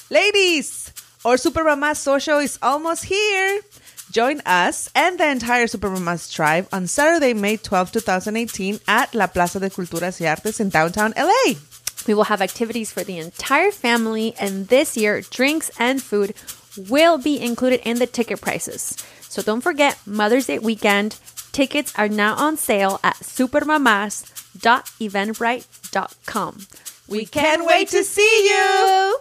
Ladies, our Supermama social is almost here. Join us and the entire Supermamas tribe on Saturday, May 12, 2018 at La Plaza de Culturas y Artes in downtown LA. We will have activities for the entire family, and this year, drinks and food will be included in the ticket prices. So don't forget, Mother's Day weekend. Tickets are now on sale at supermamas.eventbrite.com. We can't wait to see you!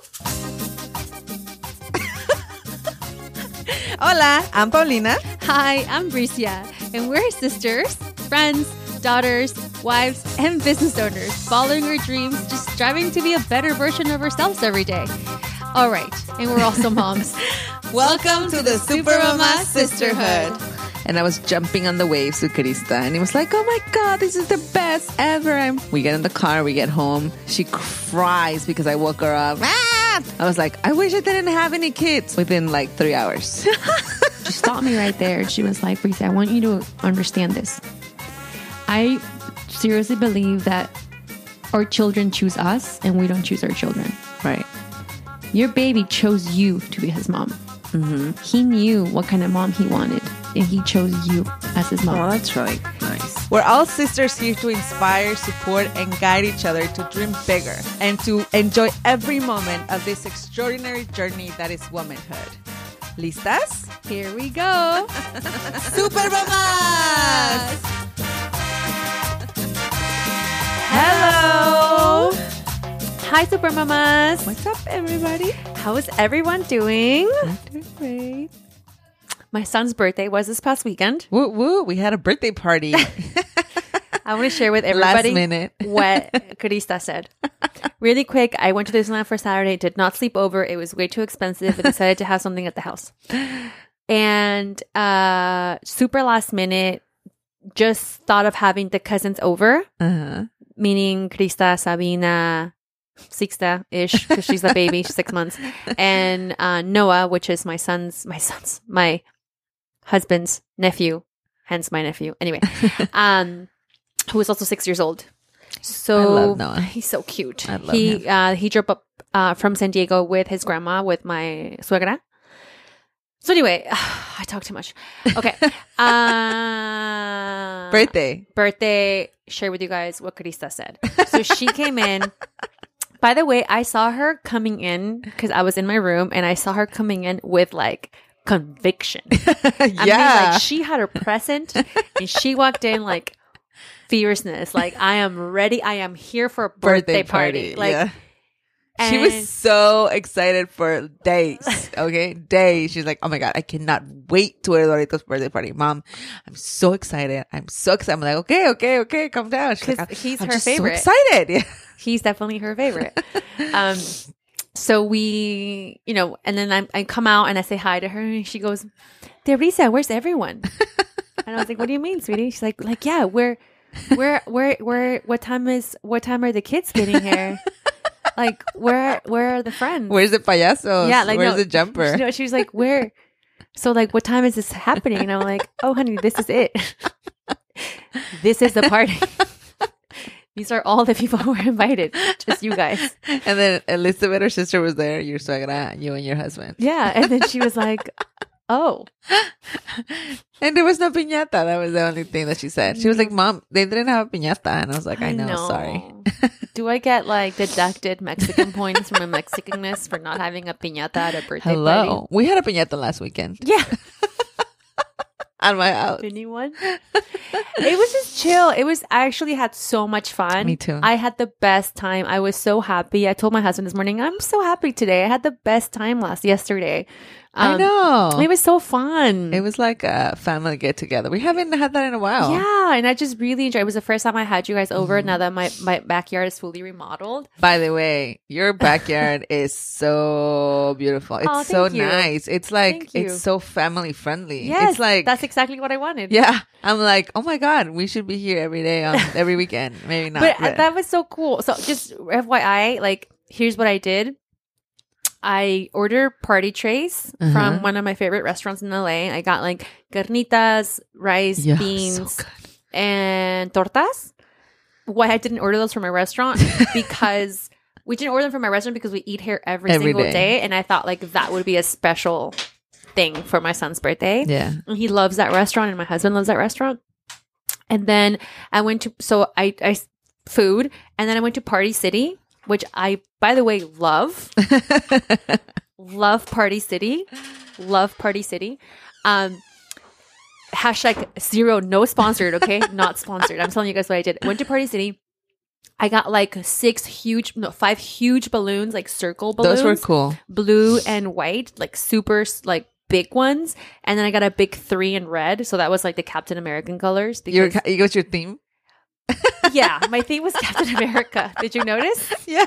Hola, I'm Paulina. Hi, I'm Bricia, and we're sisters, friends, daughters, wives, and business owners, following our dreams, just striving to be a better version of ourselves every day. All right, and we're also moms. Welcome to the Supermama Sisterhood. And I was jumping on the waves with Krista, and it was like, oh my God, this is the best ever. We get in the car, we get home. She cries because I woke her up. Ah! I was like, I wish I didn't have any kids within like 3 hours. She stopped me right there. She was like, Bricia, I want you to understand this. I seriously believe that our children choose us and we don't choose our children. Right. Your baby chose you to be his mom. Mm-hmm. He knew what kind of mom he wanted, and he chose you as his mom. Oh, that's really nice. We're all sisters here to inspire, support, and guide each other to dream bigger and to enjoy every moment of this extraordinary journey that is womanhood. ¿Listas? Here we go. Supermamas! Hello! Hi, Supermamas. What's up, everybody? How is everyone doing? I'm doing great. My son's birthday was this past weekend. Woo woo! We had a birthday party. I want to share with everybody Last minute. what Krista said. Really quick, I went to Disneyland for Saturday, did not sleep over. It was way too expensive. I decided to have something at the house. And super last minute, just thought of having the cousins over, meaning Krista, Sabina, Sixta-ish, because she's a baby, she's 6 months, and Noah, which is my husband's nephew, hence my nephew. Anyway, who is also 6 years old. So I love Noah. He's so cute. I love him. He drove up from San Diego with his grandma, with my suegra. So anyway, I talk too much. Okay. Birthday. Share with you guys what Krista said. So she came in. By the way, I saw her coming in because I was in my room, and I saw her coming in with like conviction. I mean, like she had her present, and she walked in like fierceness. Like, I am ready. I am here for a birthday party. Like, yeah. She was so excited for days. Okay, days. She's like, oh my God, I cannot wait to Eduardito's birthday party. Mom, I'm so excited. I'm like, okay, calm down. She's like, he's I'm her just favorite. So excited. Yeah. He's definitely her favorite. So we, and then I come out and I say hi to her, and she goes, Teresa, where's everyone? And I was like, what do you mean, sweetie? She's like, yeah, where, what time are the kids getting here? Like, where are the friends? Where's the payaso? Yeah, like, where's the jumper? She was like, where? So like, what time is this happening? And I'm like, oh, honey, this is it. This is the party. These are all the people who were invited. Just you guys. And then Elizabeth, her sister, was there. Your suegra, you and your husband. Yeah. And then she was like, oh. And there was no piñata. That was the only thing that she said. She was like, Mom, they didn't have a piñata. And I was like, I know. Sorry. Do I get like deducted Mexican points from my Mexicanness for not having a piñata at a birthday party? We had a piñata last weekend. Yeah. At my house. Anyone? It was just chill. I actually had so much fun. Me too. I had the best time. I was so happy. I told my husband this morning, I'm so happy today. I had the best time yesterday. I know. It was so fun. It was like a family get together. We haven't had that in a while. Yeah, and I just really enjoyed it. It was the first time I had you guys over now that my backyard is fully remodeled. By the way, your backyard is so beautiful. It's so nice. It's like, it's so family friendly. Yes, it's like, that's exactly what I wanted. Yeah. I'm like, oh my God, we should be here every day every weekend. Maybe not. But that was so cool. So just FYI, like, here's what I did. I ordered party trays from one of my favorite restaurants in LA. I got like carnitas, rice, beans, and tortas. Why I didn't order those from a restaurant? Because We didn't order them from my restaurant because we eat here every Every single day. day. And I thought like that would be a special thing for my son's birthday. Yeah. And he loves that restaurant and my husband loves that restaurant. And then I went to, I food. And then I went to Party City, which I, by the way, love. Love Party City. Love Party City. Hashtag zero, no sponsored, okay? Not sponsored. I'm telling you guys what I did. Went to Party City. I got like 5 huge balloons, like circle balloons. Those were cool. Blue and white, like super like big ones. And then I got a big 3 in red. So that was like the Captain American colors. You Because, got your theme? yeah, my theme was Captain America. Did you notice? Yeah.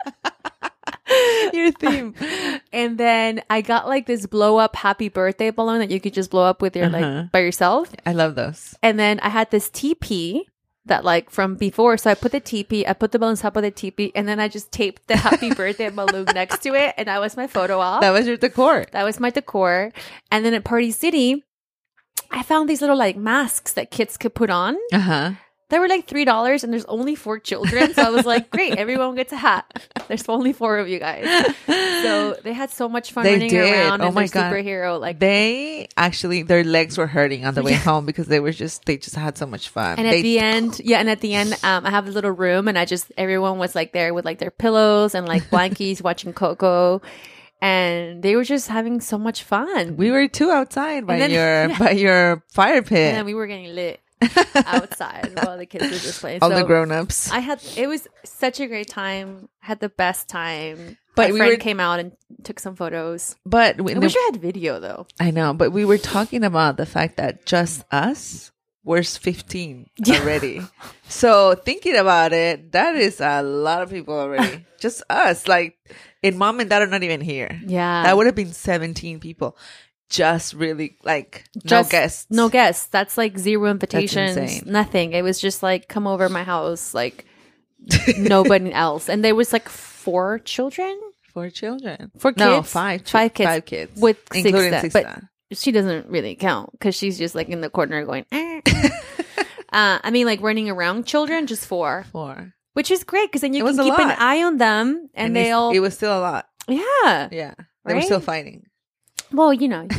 Your theme. And then I got like this blow up happy birthday balloon that you could just blow up with your like by yourself. I love those. And then I had this teepee that like from before. So I put the teepee, I put the balloons top of the teepee, and then I just taped the happy birthday balloon next to it. And that was my photo op. That was your decor. That was my decor. And then at Party City, I found these little like masks that kids could put on. Uh-huh. They were like $3 and there's only 4 children. So I was like, great, everyone gets a hat. There's only 4 of you guys. So they had so much fun running around and my their God. superhero. Like They actually, their legs were hurting on the way home because they just had so much fun. and at the end, I have a little room and everyone was like there with like their pillows and like blankies watching Coco. And they were just having so much fun. We were too outside by then- by your fire pit. And then we were getting lit outside while the kids were just playing. All So the grown-ups. it was such a great time. Had the best time. But My we friend were- came out and took some photos. But I wish I had video though. I know, but we were talking about the fact that just us were 15 Yeah. already. So thinking about it, that is a lot of people already. Just us. Like, and mom and dad are not even here. Yeah. That would have been 17 people. Just really, like, Just no guests. No guests. That's like 0 invitations. insane. Nothing. It was just like come over my house, like nobody else. And there was like 4 children. 4 children. 4 kids. No, 5. 5 kids. 5 kids. With including Sixta. But Sixta. she doesn't really count because she's just like in the corner going, eh. I mean, like running around children, just 4. 4. Which is great because then you It was can a keep an lot. eye on them and they all. It was still a lot. Yeah. Yeah. They were Right? still fighting. Well, you know.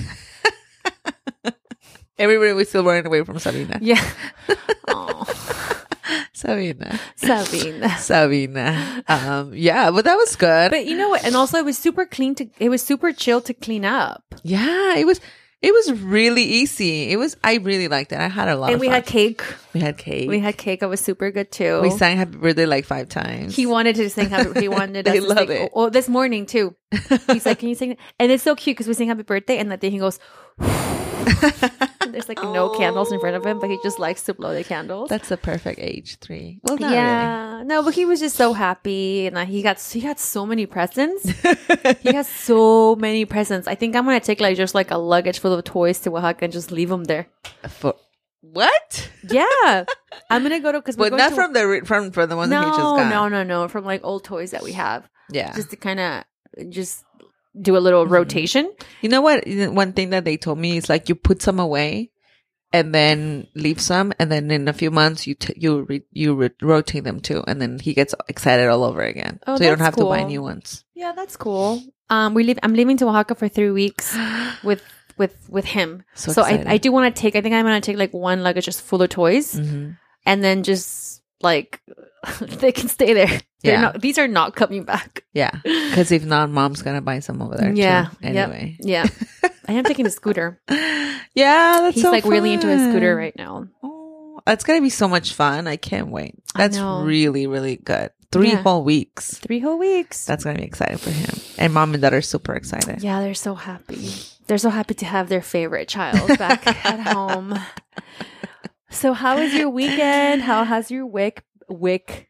Everybody was still running away from Sabina. Yeah. Oh, Sabina. Sabine. Yeah, but that was good. But you know what? And also, it was super chill to clean up. Yeah, it was really easy. I really liked it. I had a lot And of we fun. had cake. We had cake. It was super good too. We sang happy birthday like 5 times. He wanted to sing happy. He wanted us They to love sing. it. Oh, this morning too. He's like, "Can you sing?" And it's so cute because we sing happy birthday, and that day he goes. There's like no candles in front of him, but he just likes to blow the candles. That's the perfect age, 3. Well, not Yeah, no, but he was just so happy, and he got so many presents. He has so many presents. I think I'm gonna take like just like a luggage full of toys to Oaxaca and just leave them there. really. What? Yeah, I'm gonna go to because But not from the ones that he just got. no, from like old toys that we have, Yeah. just to kind of just do a little rotation. You know what? One thing that they told me is like you put some away, and then leave some, and then in a few months you rotate them too, and then he gets excited all over again. Oh, so you don't that's have to buy cool. new ones. Yeah, that's cool. I'm leaving to Oaxaca for 3 weeks with him. So So excited. I do want to take. I think I'm gonna take like one luggage just full of toys, Mm-hmm. and then just like they can stay there. Yeah. These are not coming back. Yeah, because if not, mom's gonna buy some over there. Yeah. Too. Anyway. Yeah. I am taking a scooter. Yeah, that's He's so like really into his scooter fun. right now. Oh, that's gonna be so much fun! I can't wait. I That's know. really, really good. 3 Yeah. whole weeks. 3 whole weeks. That's gonna be exciting for him, and mom and dad are super excited. Yeah, they're so happy. They're so happy to have their favorite child back at home. So how was your weekend? How has your whack? Whack.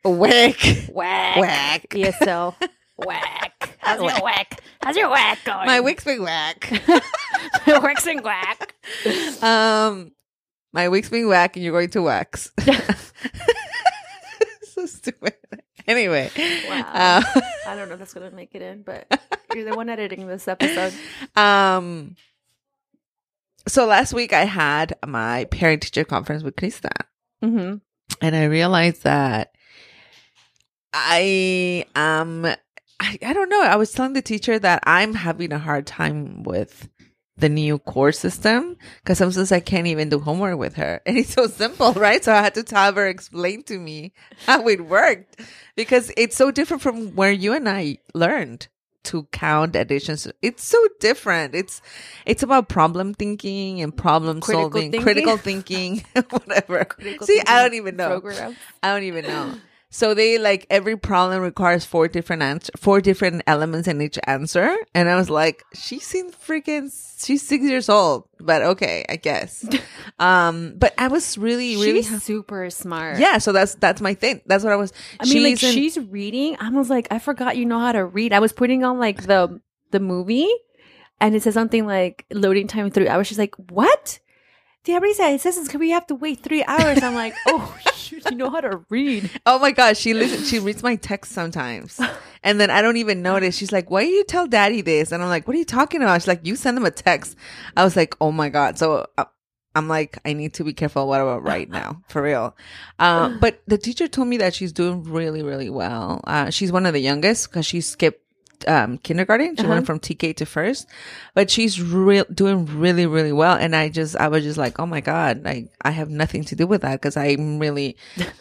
ESL. Whack. How's your whack? How's your whack going? My week's been whack. Whack's and whack. My week's being whack, and you're going to wax. So stupid. Anyway, Wow. I don't know if that's going to make it in, but you're the one editing this episode. So last week I had my parent teacher conference with Krista, Mm-hmm. and I realized that I don't know. I was telling the teacher that I'm having a hard time with the new course system because sometimes I can't even do homework with her. And it's so simple, right? So I had to have her explain to me how it worked because it's so different from where you and I learned to count additions. It's so different. It's about problem thinking and problem solving, critical thinking, whatever. See, I don't even know. I don't even know. So they like every problem requires four different elements in each answer. And I was like, she's 6 years old, but okay, I guess. But I was really she's super smart. Yeah. So that's my thing. That's what I was. I mean, she's reading. I was like, I forgot you know how to read. I was putting on like the movie and it says something like loading time 3 hours. She's like, what? The everybody said it says we have to wait 3 hours. I'm like, oh shoot, you know how to read. Oh my gosh, she reads my text sometimes, and then I don't even notice. She's like, "Why do you tell Daddy this?" And I'm like, "What are you talking about?" She's like, "You send him a text." I was like, "Oh my god!" So I'm like, I need to be careful what about right now, for real. But the teacher told me that she's doing really, really well. She's one of the youngest because she skipped kindergarten. She went from TK to first, but she's doing really, really well. And I was just like, oh my God, I have nothing to do with that because I'm really,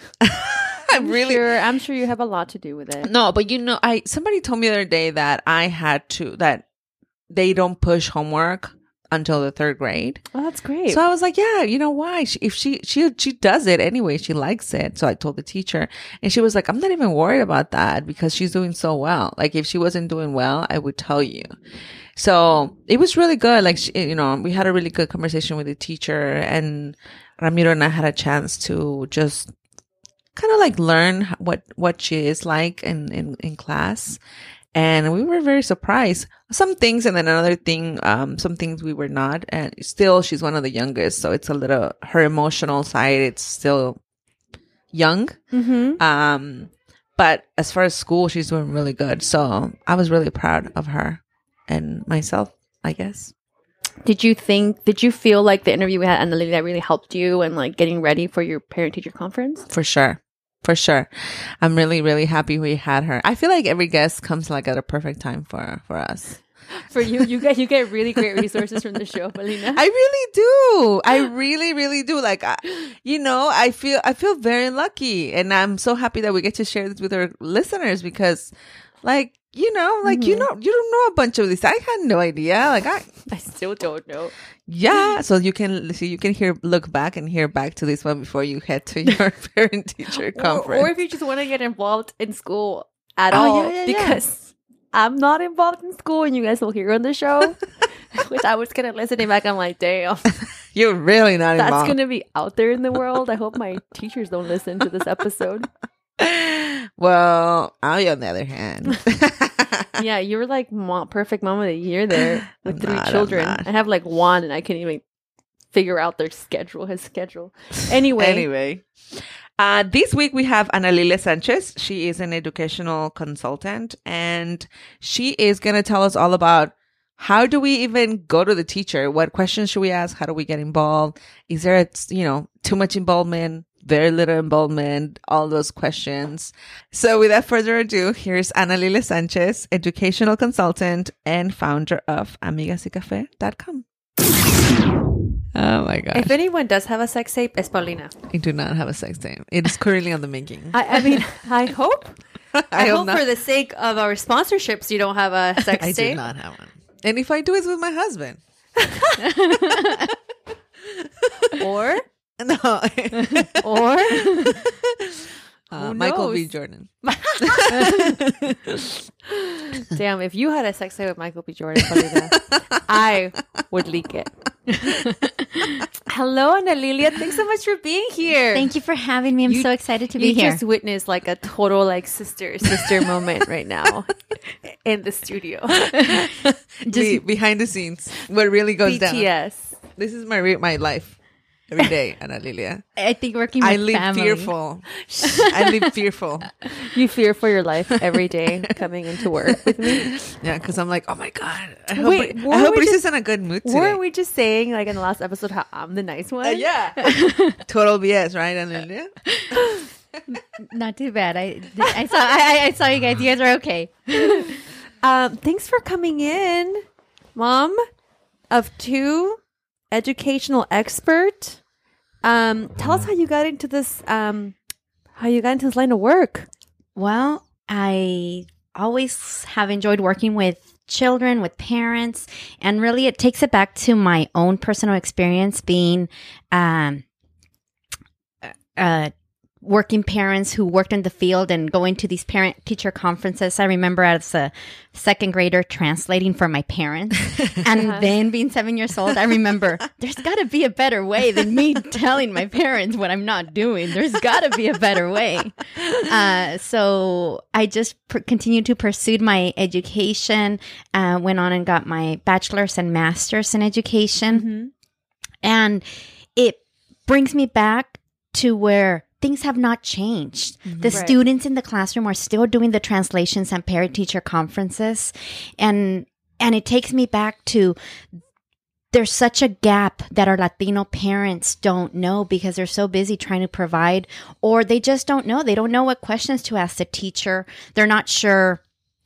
I'm sure you have a lot to do with it. No, but somebody told me the other day that that they don't push homework until the 3rd grade. Oh, that's great. So I was like, yeah, you know why? If she does it anyway, she likes it. So I told the teacher and she was like, I'm not even worried about that because she's doing so well. Like if she wasn't doing well, I would tell you. So it was really good. Like, we had a really good conversation with the teacher and Ramiro and I had a chance to just kind of like learn what she is like in class. And we were very surprised. Some things, and then another thing, some things we were not. And still, she's one of the youngest, so it's a little her emotional side. It's still young. Mm-hmm. But as far as school, she's doing really good. So I was really proud of her and myself, I guess. Did you feel like the interview we had Ana Lilia really helped you and like getting ready for your parent teacher conference? For sure. For sure. I'm really, really happy we had her. I feel like every guest comes like at a perfect time for us. For you get really great resources from the show, Paulina. I really do. I really, really do. Like, I feel very lucky, and I'm so happy that we get to share this with our listeners because, like, you don't know a bunch of this. I had no idea. Like, I still don't know. Yeah, so you can look back and hear back to this one before you head to your parent teacher conference, or if you just want to get involved in school at all, because I'm not involved in school, and you guys will hear on the show. Which I was gonna listening back, I'm like, damn, you're really not involved. That's gonna be out there in the world. I hope my teachers don't listen to this episode. Well, I on the other hand. Yeah, you were like perfect mom of the year there with 3 children. I have like 1 and I can't even figure out his schedule. Anyway. This week we have Ana Lilia Sanchez. She is an educational consultant and she is going to tell us all about how do we even go to the teacher? What questions should we ask? How do we get involved? Is there, too much involvement? Very little involvement, all those questions. So without further ado, here's Ana Lilia Sanchez, educational consultant and founder of amigasycafe.com. Oh my gosh. If anyone does have a sex tape, it's Paulina. I do not have a sex tape. It is currently on the making. I mean, I hope. I hope not. For the sake of our sponsorships, you don't have a sex tape. I do not have one. And if I do, it's with my husband. Or... No. Or Michael B. Jordan. Damn, if you had a sex tape with Michael B. Jordan, I would leak it. Hello, Ana Lilia. Thanks so much for being here. Thank you for having me. I'm so excited to be here. You just witnessed like a total like sister moment right now in the studio. Just behind the scenes, what really goes down. BTS. This is my life. Every day, Ana Lilia. I think working with family. I live fearful. You fear for your life every day coming into work with me. Yeah, because I'm like, oh my God. I hope Reese is in a good mood today. Weren't we just saying, like in the last episode, how I'm the nice one? Yeah. Total BS, right, Ana Lilia? Not too bad. I saw you guys. You guys are okay. Thanks for coming in, Mom of two, educational expert. Tell us how you got into this. How you got into this line of work. Well, I always have enjoyed working with children, with parents, and really it takes it back to my own personal experience being working parents who worked in the field and going to these parent-teacher conferences. I remember as a second grader translating for my parents. And then being 7 years old, I remember there's got to be a better way than me telling my parents what I'm not doing. There's got to be a better way. So I just continued to pursue my education, went on and got my bachelor's and master's in education. Mm-hmm. And it brings me back to where things have not changed. Mm-hmm. The students in the classroom are still doing the translations and parent-teacher conferences. And it takes me back to there's such a gap that our Latino parents don't know because they're so busy trying to provide, or they just don't know. They don't know what questions to ask the teacher. They're not sure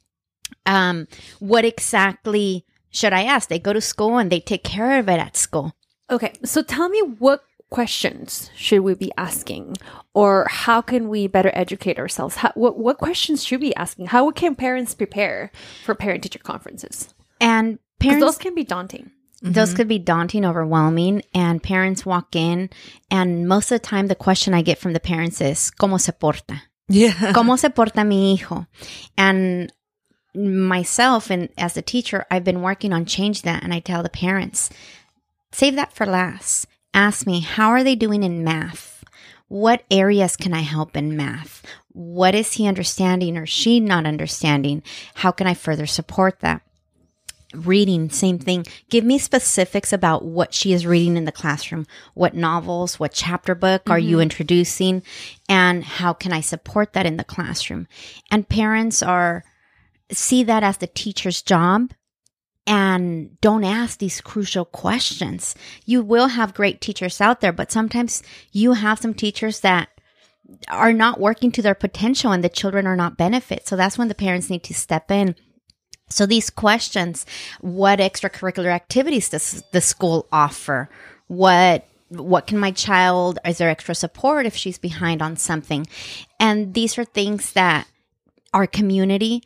what exactly should I ask. They go to school and they take care of it at school. Okay, so tell me what questions should we be asking, or how can we better educate ourselves? What questions should we be asking? How can parents prepare for parent-teacher conferences? And parents, those can be daunting. Those could be daunting, overwhelming, and parents walk in, and most of the time the question I get from the parents is, ¿Cómo se porta? Yeah. ¿Cómo se porta mi hijo? And myself, and as a teacher, I've been working on change that, and I tell the parents, save that for last. Ask me, how are they doing in math? What areas can I help in math? What is he understanding or she not understanding? How can I further support that? Reading, same thing. Give me specifics about what she is reading in the classroom. What novels, what chapter book are you introducing? And how can I support that in the classroom? And parents see that as the teacher's job. And don't ask these crucial questions. You will have great teachers out there, but sometimes you have some teachers that are not working to their potential and the children are not benefit. So that's when the parents need to step in. So these questions, what extracurricular activities does the school offer? What can my child, is there extra support if she's behind on something? And these are things that our community,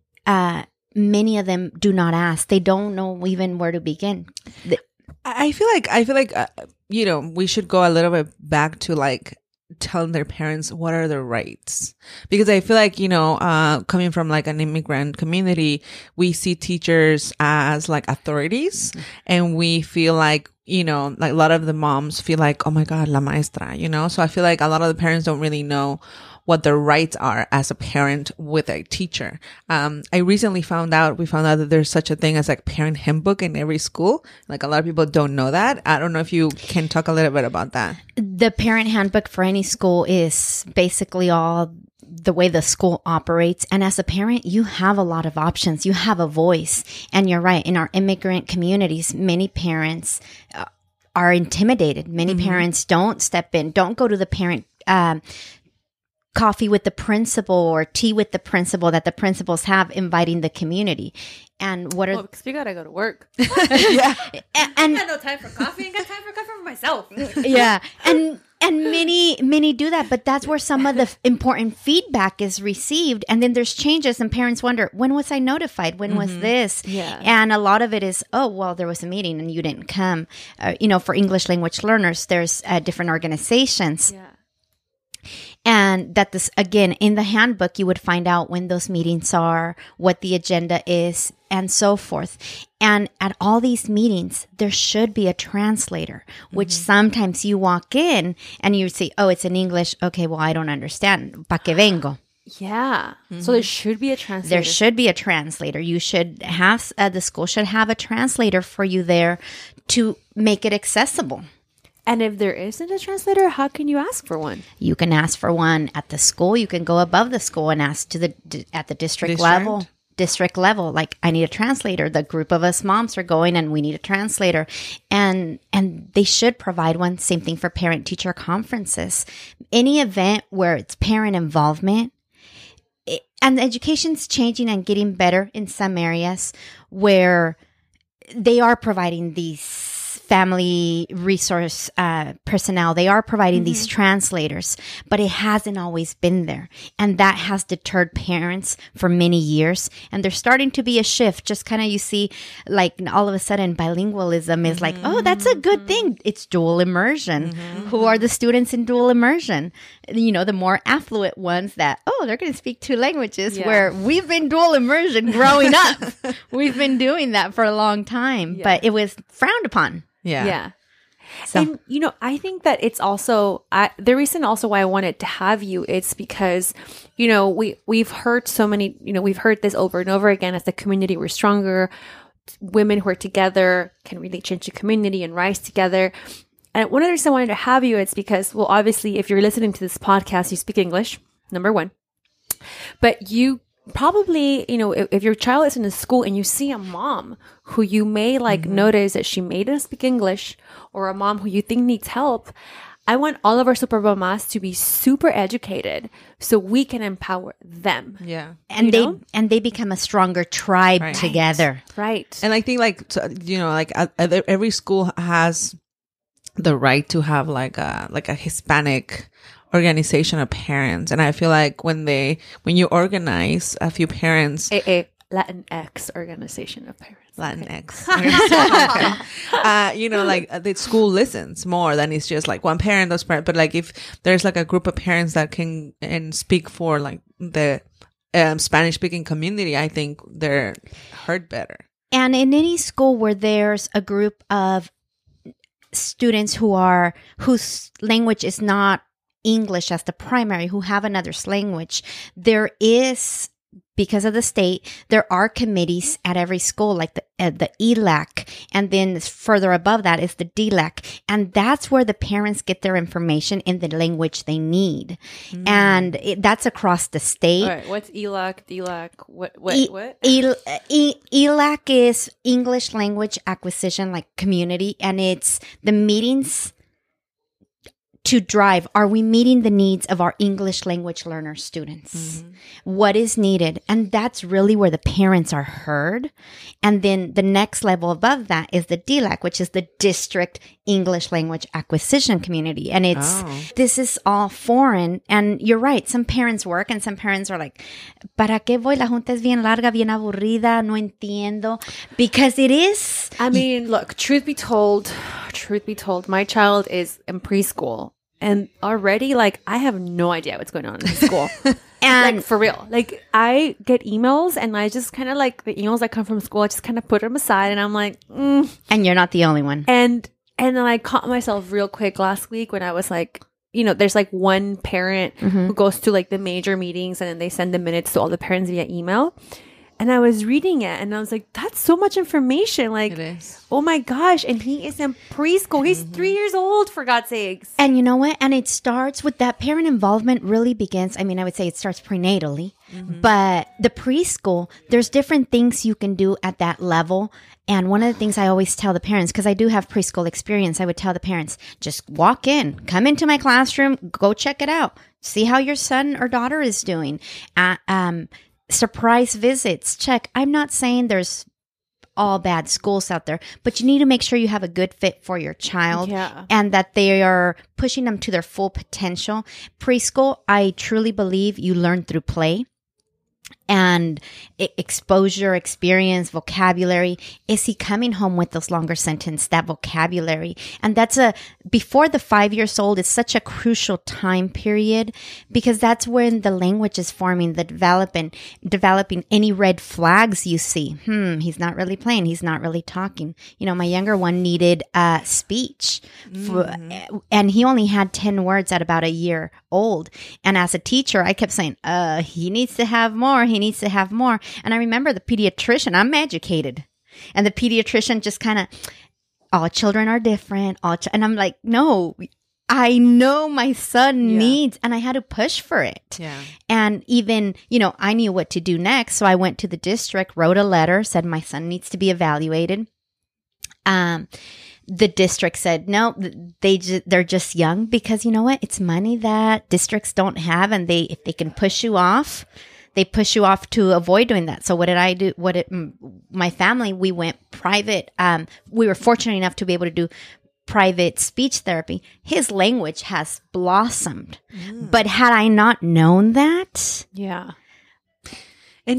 many of them do not ask. They don't know even where to begin. I feel like we should go a little bit back to like telling their parents what are their rights, because I feel like coming from like an immigrant community, we see teachers as like authorities, and we feel like like a lot of the moms feel like, oh my God, la maestra, so I feel like a lot of the parents don't really know what their rights are as a parent with a teacher. We found out that there's such a thing as like parent handbook in every school. Like a lot of people don't know that. I don't know if you can talk a little bit about that. The parent handbook for any school is basically all the way the school operates. And as a parent, you have a lot of options. You have a voice. And you're right. In our immigrant communities, many parents are intimidated. Many parents don't step in, don't go to the parent coffee with the principal or tea with the principal that the principals have, inviting the community. And what are because we gotta go to work. Yeah, and I got no time for coffee. I got time for coffee for myself. Yeah, and many do that, but that's where some of the important feedback is received, and then there's changes, and parents wonder, when was I notified? When was this? Yeah, and a lot of it is, oh well, there was a meeting and you didn't come. For English language learners, there's different organizations. Yeah. And that this, again, in the handbook, you would find out when those meetings are, what the agenda is, and so forth. And at all these meetings, there should be a translator, which sometimes you walk in and you say, oh, it's in English. Okay, well, I don't understand. ¿Pa qué vengo? Yeah. So there should be a translator. There should be a translator. You should have, the school should have a translator for you there to make it accessible. And if there isn't a translator, how can you ask for one? You can ask for one at the school. You can go above the school and ask at the district level district level. Like, I need a translator. The group of us moms are going and we need a translator. And they should provide one. Same thing for parent-teacher conferences. Any event where it's parent involvement. And education's changing and getting better in some areas where they are providing these family resource personnel. They are providing these translators, but it hasn't always been there. And that has deterred parents for many years. And there's starting to be a shift. Just kind of, you see, like, all of a sudden bilingualism is like, oh, that's a good thing. It's dual immersion. Who are the students in dual immersion? You know, the more affluent ones that, oh, they're going to speak 2 languages, where we've been dual immersion growing up. We've been doing that for a long time, but it was frowned upon. Yeah. So, And, you know, I think that it's also, the reason also why I wanted to have you, it's because, you know, we've heard so many, you know, we've heard this over and over again, as the community, we're stronger. Women who are together can really change the community and rise together. And one of the reasons I wanted to have you, it's because, well, obviously, if you're listening to this podcast, you speak English, number one. But you probably, you know, if your child is in a school and you see a mom who you may notice that she may not speak English, or a mom who you think needs help, I want all of our super mamas to be super educated so we can empower them. Yeah. and they become a stronger tribe together. Right. And I think, like, you know, like, every school has the right to have like a Hispanic organization of parents. And I feel like when you organize a few parents, a Latinx organization of parents. Latinx. You know, like, the school listens more than it's just like one parent, those parents. But like, if there's like a group of parents that can and speak for like the Spanish speaking community, I think they're heard better. And in any school where there's a group of students whose language is not English as the primary, who have another language, there is, because of the state, there are committees at every school, like the ELAC, and then further above that is the DLAC, and that's where the parents get their information in the language they need, and that's across the state. All right, what's ELAC, DLAC, what? ELAC is English Language Acquisition, like, community, and it's the meetings to drive, are we meeting the needs of our English language learner students? What is needed? And that's really where the parents are heard. And then the next level above that is the DLAC, which is the District English Language Acquisition Community. And this is all foreign. And you're right, some parents work and some parents are like, ¿para qué voy? La junta es bien larga, bien aburrida, no entiendo. Because it is. I mean, look, truth be told, my child is in preschool. And already, like, I have no idea what's going on in school. And like, for real. Like, I get emails and I just kind of, like, the emails that come from school, I just kind of put them aside and I'm like, And you're not the only one. And then I caught myself real quick last week when I was like, you know, there's like one parent who goes to like the major meetings and then they send the minutes to all the parents via email. And I was reading it and I was like, that's so much information. Like, It is. oh my gosh. And he is in preschool. He's 3 years old, for God's sakes. And you know what? And it starts with that parent involvement really begins. I mean, I would say it starts prenatally, but the preschool, there's different things you can do at that level. And one of the things I always tell the parents, because I do have preschool experience, I would tell the parents, just walk in, come into my classroom, go check it out, see how your son or daughter is doing. Surprise visits, check. I'm not saying there's all bad schools out there, but you need to make sure you have a good fit for your child and that they are pushing them to their full potential. Preschool, I truly believe you learn through play and exposure, experience, vocabulary. Is he coming home with those longer sentences, that vocabulary? And that's before the 5 years old, it's such a crucial time period because that's when the language is forming, the developing any red flags you see. He's not really playing. He's not really talking. You know, my younger one needed speech and he only had 10 words at about a year old. And as a teacher, I kept saying, he needs to have more. He needs to have more. And I remember the pediatrician, I'm educated. And the pediatrician just kind of, all children are different. And I'm like, no, I know my son Yeah. needs, and I had to push for it. Yeah. And even, I knew what to do next. So I went to the district, wrote a letter, said my son needs to be evaluated. The district said, no, they're just young, because you know what? It's money that districts don't have. And if they can push you off, they push you off to avoid doing that. So what did I do? My family, we went private. We were fortunate enough to be able to do private speech therapy. His language has blossomed. But had I not known that, Yeah. And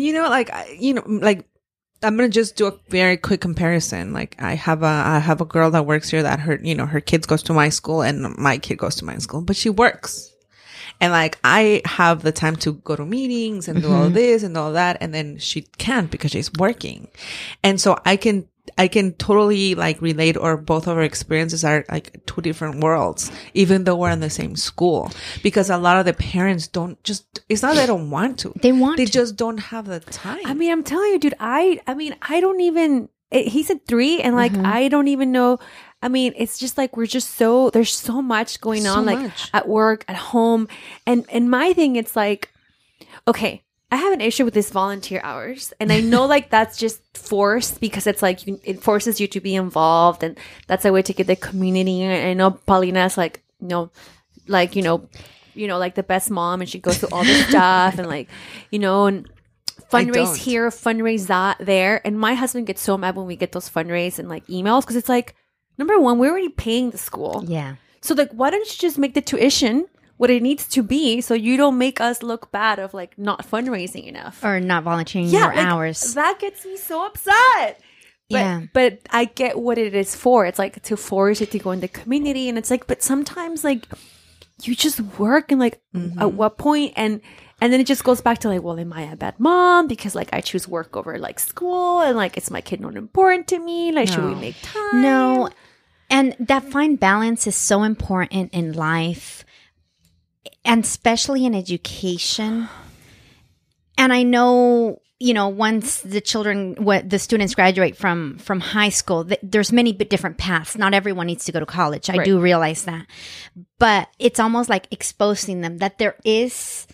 I'm gonna just do a very quick comparison. Like I have a girl that works here that her kids goes to my school and my kid goes to my school, but she works. And like I have the time to go to meetings and do all this and all that, and then she can't because she's working. And so I can totally like relate, or both of our experiences are like two different worlds, even though we're in the same school. Because a lot of the parents it's not they don't want to. They just don't have the time. I mean, I'm telling you, dude, I don't even, he said 3 and like, I don't even know. I mean, it's just like, there's so much going on, like at work, at home. And my thing, it's like, okay, I have an issue with this volunteer hours. And I know like that's just forced, because it's like, it forces you to be involved. And that's a way to get the community. And I know Paulina's like, like the best mom, and she goes to all this stuff and like, and fundraise here, fundraise that there. And my husband gets so mad when we get those fundraise and like emails, because it's like, number one, we're already paying the school. Yeah. So like, why don't you just make the tuition what it needs to be, so you don't make us look bad of like not fundraising enough or not volunteering more like, hours. That gets me so upset. But I get what it is for. It's like to force it to go in the community, and it's like, but sometimes like you just work, and like at what point, and then it just goes back to like, well, am I a bad mom because like I choose work over like school, and like is my kid not important to me? Like, should we make time? No. And that fine balance is so important in life, and especially in education. And I know, once the students graduate from high school, there's many different paths. Not everyone needs to go to college. I do realize that. But it's almost like exposing them that there is,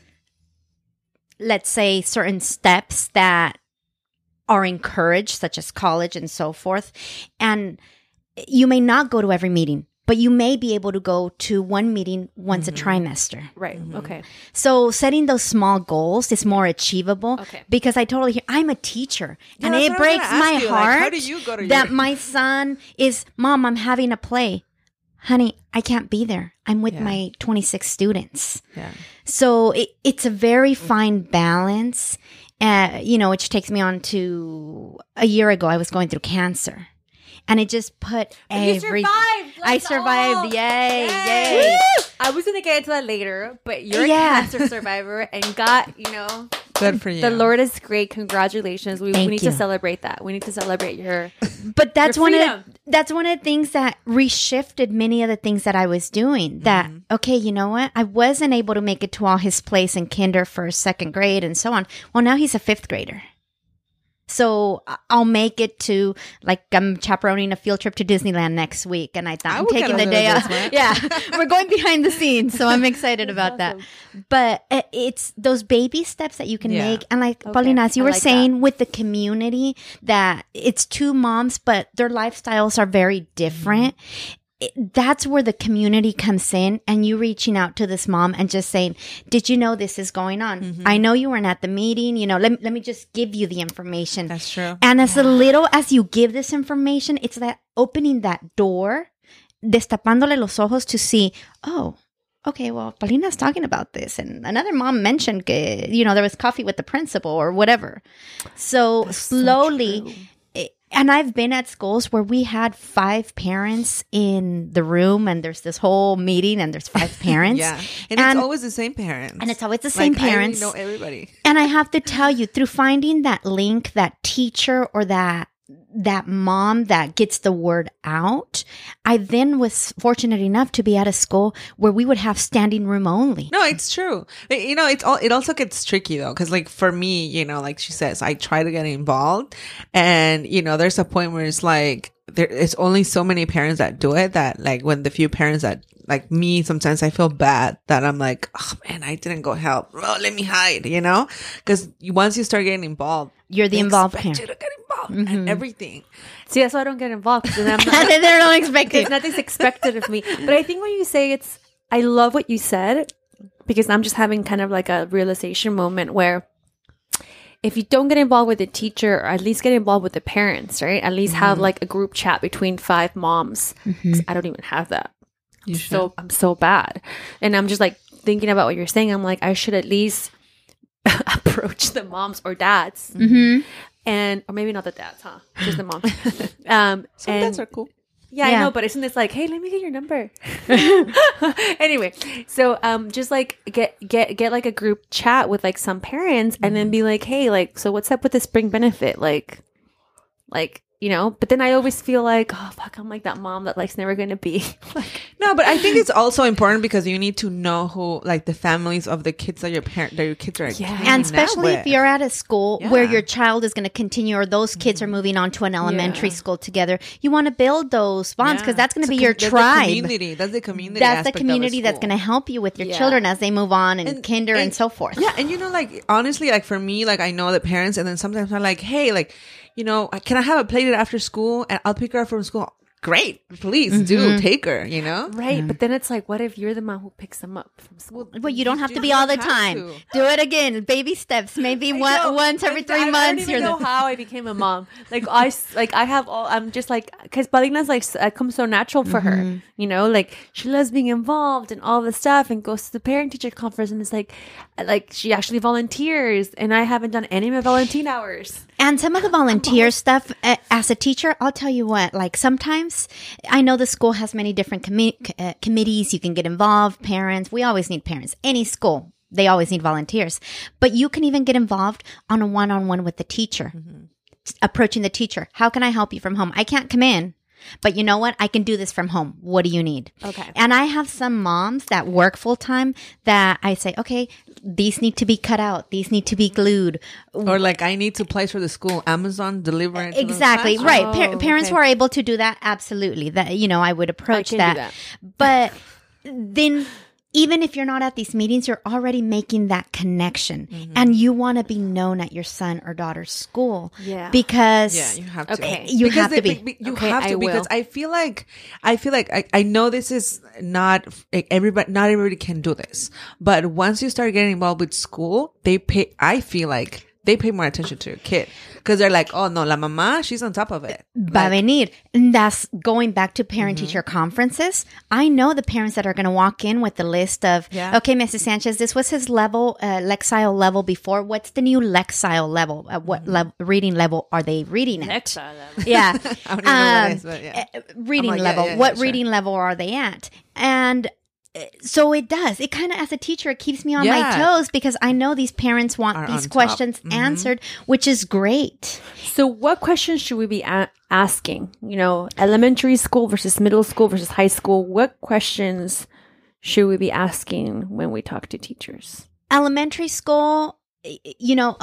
let's say, certain steps that are encouraged, such as college and so forth. And you may not go to every meeting, but you may be able to go to one meeting once a trimester. Right. Okay. So setting those small goals is more achievable. Okay. Because I totally hear, I'm a teacher, and that's it what breaks I was gonna my ask you. Like, heart how do you go to that your- my son is, Mom, I'm having a play. Honey, I can't be there. I'm with my 26 students. Yeah. So it's a very fine balance, which takes me on to a year ago, I was going through cancer. And it just put every. I survived. Yay! Yay! Woo! I was gonna get into that later, but you're a cancer survivor and got, Good for you. The Lord is great. Congratulations. We need to you. celebrate that. We need to celebrate your. But that's your one freedom. That's one of the things that reshifted many of the things that I was doing. That okay, you know what? I wasn't able to make it to all his plays in kinder, first, second grade, and so on. Well, now he's a 5th grader. So I'll make it to, like, I'm chaperoning a field trip to Disneyland next week, and I thought I'm taking the day off. Yeah, we're going behind the scenes, so I'm excited about that. But it's those baby steps that you can make, and like Paulina, as you were saying, with the community, that it's 2 moms, but their lifestyles are very different. That's where the community comes in, and you reaching out to this mom and just saying, did you know this is going on? I know you weren't at the meeting, let me just give you the information. That's true. And as a little as you give this information, it's that opening that door, destapándole los ojos to see, oh, okay, well, Paulina's talking about this. And another mom mentioned, there was coffee with the principal or whatever. So that's slowly... So and I've been at schools where we had 5 parents in the room, and there's this whole meeting, and there's 5 parents. And it's always the same parents. And it's always the same parents. I know everybody. And I have to tell you, through finding that link, that teacher, or that mom that gets the word out, I then was fortunate enough to be at a school where we would have standing room only. No, it's true. It also gets tricky though, because like for me, like she says, I try to get involved, and there's a point where it's like it's only so many parents that do it, that like when the few parents that like me, sometimes I feel bad that I'm like, oh man, I didn't go help. Oh, let me hide, you know? Because once you start getting involved, You're the they involved expect parent. you to get involved and everything. See, that's why I don't get involved. Because then I'm not, And then they're not expecting. nothing's expected of me. But I think when you say I love what you said, because I'm just having kind of like a realization moment where if you don't get involved with the teacher, or at least get involved with the parents, right? At least have like a group chat between 5 moms. 'Cause I don't even have that. You should. So I'm so bad. And I'm just like thinking about what you're saying. I'm like, I should at least approach the moms or dads. And, or maybe not the dads, huh? Just the moms. Some dads are cool. Yeah, I Yeah. know, but isn't this like, hey, let me get your number? Anyway, so just like get like a group chat with like some parents, and then be like, hey, like, so what's up with the spring benefit? Like, you know. But then I always feel like, oh fuck, I'm like that mom that like's never gonna be. Like, No, but I think it's also important because you need to know who, like, the families of the kids that your kids are. Yeah. hanging And out especially if with. you're at a school where Yeah. your child is going to continue, or those kids are moving on to an elementary school together, you want to build those bonds because Yeah. that's going to It's be a your that's tribe. The community. That's the community. That's the aspect of a community that's school. going to help you with your Yeah. children as they move on and kinder and so forth. Yeah, and you know, like, honestly, like, for me, like, I know the parents, and then sometimes I'm like, hey, like, you know, can I have a play date after school, and I'll pick her up from school. Great, please do take her, you know. right? But then it's like, what if you're the mom who picks them up from school? Well, you don't have to be all the time. to. Do it again. Baby steps. Maybe once every 3 months. I don't even know how I became a mom. Like I have all. I'm just like, because Paulina's like comes so natural for her. You know, like she loves being involved and all the stuff, and goes to the parent teacher conference, and it's like she actually volunteers, and I haven't done any of my volunteer hours. And some of the volunteer stuff, as a teacher, I'll tell you what, like sometimes I know the school has many different committees. You can get involved, parents. We always need parents. Any school, they always need volunteers. But you can even get involved on a one-on-one with the teacher, approaching the teacher. How can I help you from home? I can't come in. But you know what? I can do this from home. What do you need? Okay. And I have some moms that work full time that I say, okay, these need to be cut out. These need to be glued. Or like, I need supplies for the school. Amazon deliver it. To Exactly. the Right. Oh, Parents okay. who are able to do that. Absolutely. That, you know, I would approach I can that. do that. But then even if you're not at these meetings, you're already making that connection and you want to be known at your son or daughter's school. Yeah. Because Yeah, you have to. Okay. You Because have to be. You Okay, have to I will. because I feel like I know this is not like, not everybody can do this, but once you start getting involved with school, I feel like they pay more attention to your kid because they're like, oh no, la mamá, she's on top of it. Va a venir. And that's going back to parent-teacher conferences. I know the parents that are going to walk in with the list of, Yeah. okay, Mrs. Sanchez, this was his level, Lexile level before. What's the new Lexile level? What reading level are they reading at? Yeah. I don't even know what that is, but yeah. Reading I'm like, level. yeah, What sure. reading level are they at? And so it does. It kind of, as a teacher, it keeps me on my Yeah. toes because I know these parents want Are these on top. questions answered, which is great. So what questions should we be asking? You know, elementary school versus middle school versus high school. What questions should we be asking when we talk to teachers? Elementary school, you know,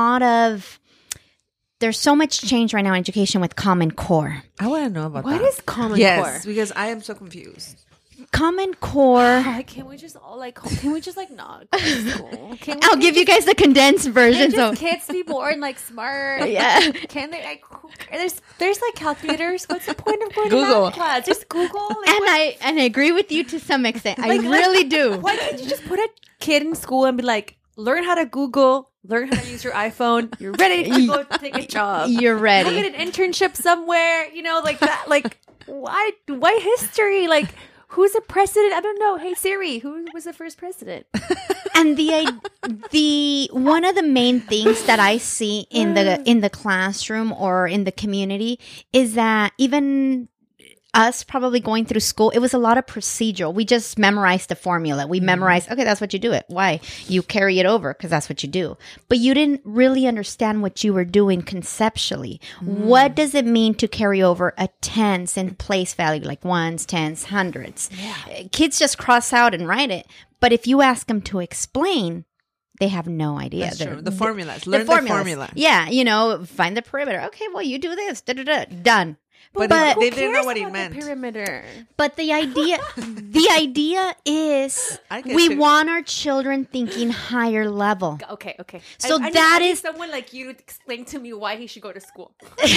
there's so much change right now in education with Common Core. I want to know about What that. is Common yes, Core? because I am so confused. Common Core. Like, can we just all like? Can we just like not go to school? Can we I'll give you guys the condensed version. Can So just kids be born like smart? Yeah. Can they like? There's like calculators. What's the point of going Google. to math class? Just Google. Like, and I agree with you to some extent. I Like, really do. why can't you just put a kid in school and be like, learn how to Google, learn how to use your iPhone. You're ready to go take a job. You're Go ready. get an internship somewhere. You know, like that. Like why history? Like. Who's the president? I don't know. Hey Siri, who was the first president? And the one of the main things that I see in the classroom or in the community is that even us probably going through school, it was a lot of procedural. We just memorized the formula. We memorized, okay, that's what you do it. Why? You carry it over because that's what you do. But you didn't really understand what you were doing conceptually. What does it mean to carry over a tens and place value, like ones, tens, hundreds? Kids just cross out and write it. But if you ask them to explain, they have no idea. That's true. The formulas. Learn the formulas. formula. Yeah, you know, find the perimeter. Okay, well, you do this. Da, da, da, done. But But- they Who didn't know cares what he about the meant. perimeter. But the idea is I get we you. want our children thinking higher level. Okay. So I that need is- someone like you to explain to me why he should go to school.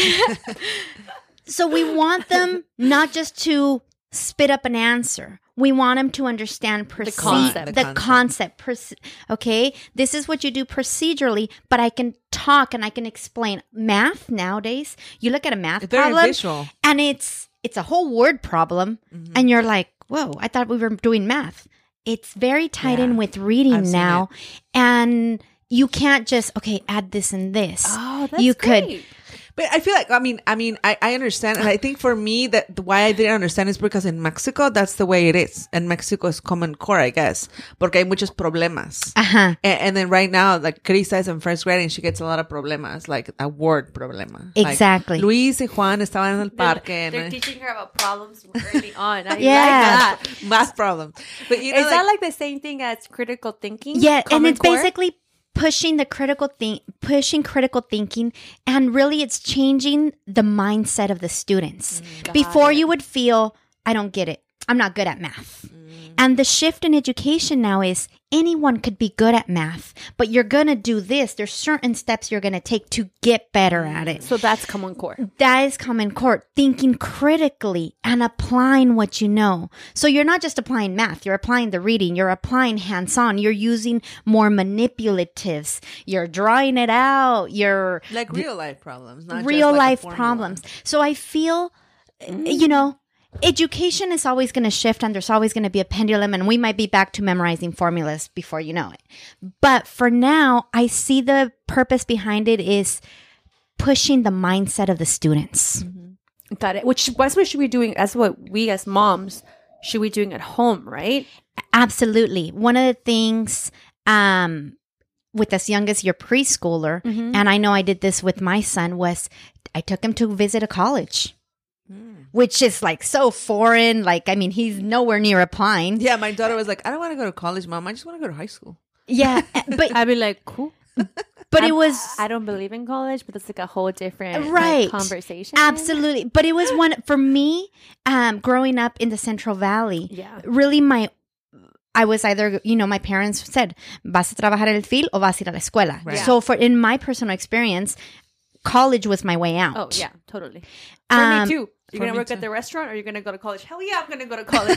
So we want them not just to spit up an answer. We want them to understand concept. the concept. Okay, this is what you do procedurally, but I can talk and I can explain. Math nowadays, you look at a math It's very problem, visual. and it's a whole word problem, and you're like, whoa, I thought we were doing math. It's very tied in with reading I've seen now, and you can't just add this and this. Oh, that's you great. could. But I feel like, I understand. And I think for me, that why I didn't understand is because in Mexico, that's the way it is. And Mexico is Common Core, I guess. Porque hay muchos problemas. Uh-huh. And then right now, like Krista is in first grade and she gets a lot of problemas, like a word problema. Exactly. Like, Luis y Juan estaban en el parque. They're and teaching her about problems early on. I Yeah. like that. math problem. But you know, Is that like the same thing as critical thinking? Yeah, and Common it's Core? basically pushing critical thinking, and really it's changing the mindset of the students. Before you would feel, I don't get it. I'm not good at math. And the shift in education now is anyone could be good at math, but you're going to do this. There's certain steps you're going to take to get better at it. So that's Common Core. That is Common Core, thinking critically and applying what you know. So you're not just applying math, you're applying the reading, you're applying hands-on, you're using more manipulatives, you're drawing it out, you're like real life problems, not real just like a life formula. problems. So I feel, education is always going to shift, and there's always going to be a pendulum, and we might be back to memorizing formulas before you know it. But for now, I see the purpose behind it is pushing the mindset of the students. Got it. Which that's what should we doing? That's what we as moms should be doing at home, right? Absolutely. One of the things with as young as your preschooler, and I know I did this with my son, was I took him to visit a college. Which is like so foreign. Like, I mean, he's nowhere near applying. Yeah, my daughter was like, I don't want to go to college, Mom. I just want to go to high school. Yeah, but I'd be like, cool. but it was I don't believe in college, but that's like a whole different right conversation. Absolutely. But it was one for me. Growing up in the Central Valley. Yeah. Really, I was either, my parents said, vas a trabajar el fil o vas a ir a la escuela. Right. So in my personal experience, college was my way out. Oh yeah, totally. For me too. You're going to me work too. at the restaurant or you're going to go to college? Hell yeah, I'm going to go to college.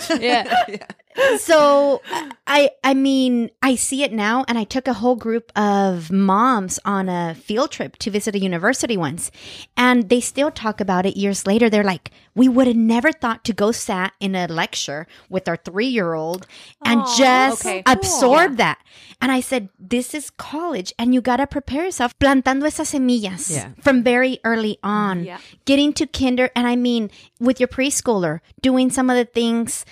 So I mean, I see it now, and I took a whole group of moms on a field trip to visit a university once, and they still talk about it years later. They're like, we would have never thought to go sat in a lecture with our 3-year-old and just okay, cool. absorb that. And I said, this is college, and you got to prepare yourself, plantando esas semillas from very early on, getting to kinder. And I mean, with your preschooler, doing some of the things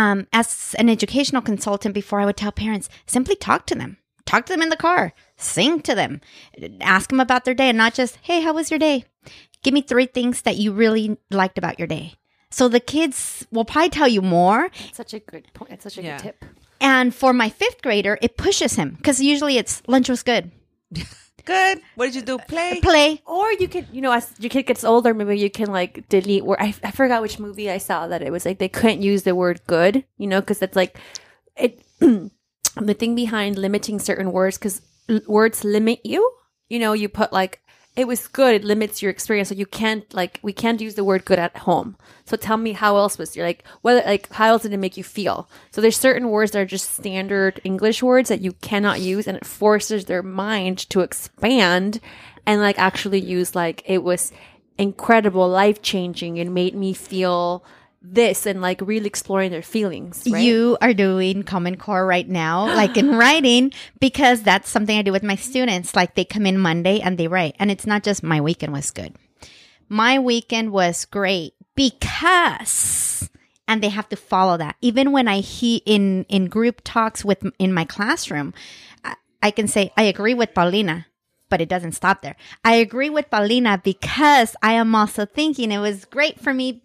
as an educational consultant before, I would tell parents, simply talk to them. Talk to them in the car. Sing to them. Ask them about their day, and not just, hey, how was your day? Give me 3 things that you really liked about your day. So the kids will probably tell you more. It's such a good point. It's such a good tip. And for my 5th grader, it pushes him because usually it's lunch was good. Good. What did you do? Play. Play. Or you could, as your kid gets older, maybe you can like delete word. I forgot which movie I saw that it was like they couldn't use the word good, because it's like it. The thing behind limiting certain words, because words limit you. You put like it was good. It limits your experience. So you can't we can't use the word good at home. So tell me how else was your how else did it make you feel? So there's certain words that are just standard English words that you cannot use, and it forces their mind to expand and actually use it was incredible, life changing, and made me feel this, and really exploring their feelings. Right? You are doing Common Core right now, in writing, because that's something I do with my students. They come in Monday and they write. And it's not just my weekend was good. My weekend was great because, and they have to follow that. Even when in group talks in my classroom, I can say, I agree with Paulina. But it doesn't stop there. I agree with Paulina because I am also thinking it was great for me.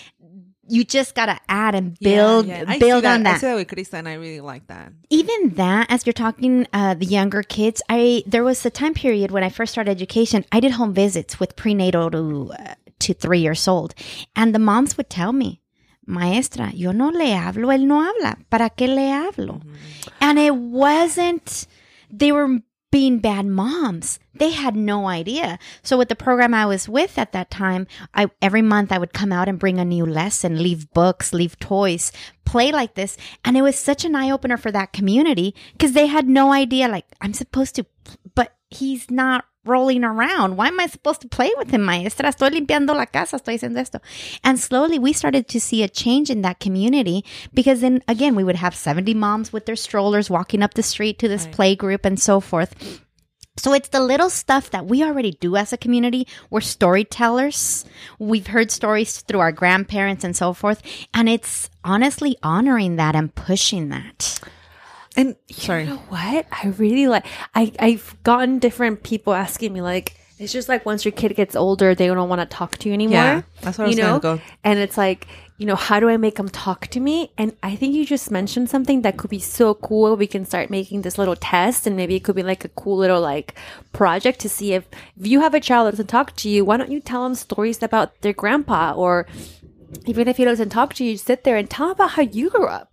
You just got to add and build on that. I see that with Krista, and I really like that. Even that, as you're talking, the younger kids, there was a time period when I first started education, I did home visits with prenatal to to 3 years old. And the moms would tell me, Maestra, yo no le hablo, él no habla. ¿Para qué le hablo? And it wasn't, they were being bad moms. They had no idea. So with the program I was with at that time, every month I would come out and bring a new lesson, leave books, leave toys, play like this. And it was such an eye-opener for that community because they had no idea, like, I'm supposed to, but he's not rolling around. Why am I supposed to play with him, maestra? Estoy limpiando la casa, estoy haciendo esto. And slowly we started to see a change in that community because then again, we would have 70 moms with their strollers walking up the street to this play group and so forth. So it's the little stuff that we already do as a community. We're storytellers. We've heard stories through our grandparents and so forth. And it's honestly honoring that and pushing that. And sorry, you know what? I really like, I've gotten different people asking me, like, it's just like once your kid gets older, they don't want to talk to you anymore. Yeah, that's what I was going to go. And it's like, how do I make them talk to me? And I think you just mentioned something that could be so cool. We can start making this little test, and maybe it could be like a cool little like project to see if you have a child that doesn't talk to you, why don't you tell them stories about their grandpa? Or even if he doesn't talk to you, sit there and tell him about how you grew up.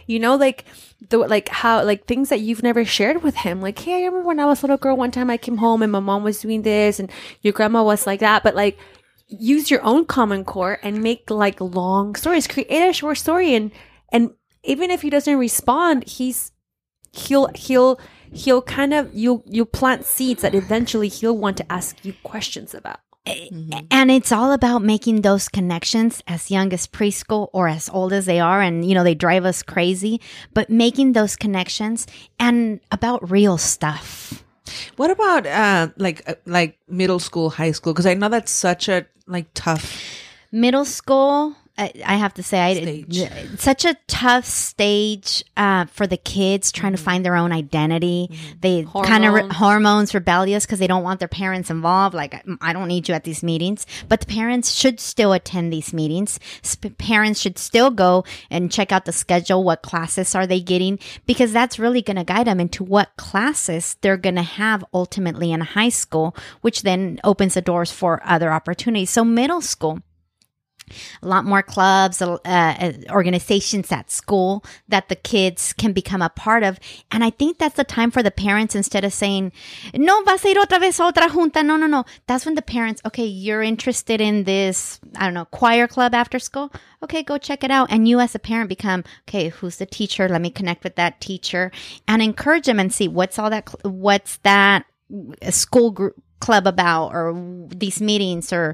How things that you've never shared with him. Like, hey, I remember when I was a little girl, one time I came home and my mom was doing this and your grandma was like that. But like, use your own Common Core and make like long stories. Create a short story, and even if he doesn't respond, he'll kind of you'll plant seeds that eventually he'll want to ask you questions about. Mm-hmm. And it's all about making those connections as young as preschool or as old as they are. And, they drive us crazy, but making those connections and about real stuff. What about like middle school, high school? Because I know that's such a tough middle school. I have to say, such a tough stage for the kids trying to find their own identity. Mm-hmm. They kind of hormones rebellious because they don't want their parents involved. Like, I don't need you at these meetings. But the parents should still attend these meetings. Parents should still go and check out the schedule. What classes are they getting? Because that's really going to guide them into what classes they're going to have ultimately in high school, which then opens the doors for other opportunities. So middle school, a lot more clubs, organizations at school that the kids can become a part of. And I think that's the time for the parents, instead of saying, no, vas a ir otra vez a otra junta. No. That's when the parents, okay, you're interested in this, choir club after school. Okay, go check it out. And you as a parent become, okay, who's the teacher? Let me connect with that teacher and encourage them and see what's that school group club about, or these meetings, or,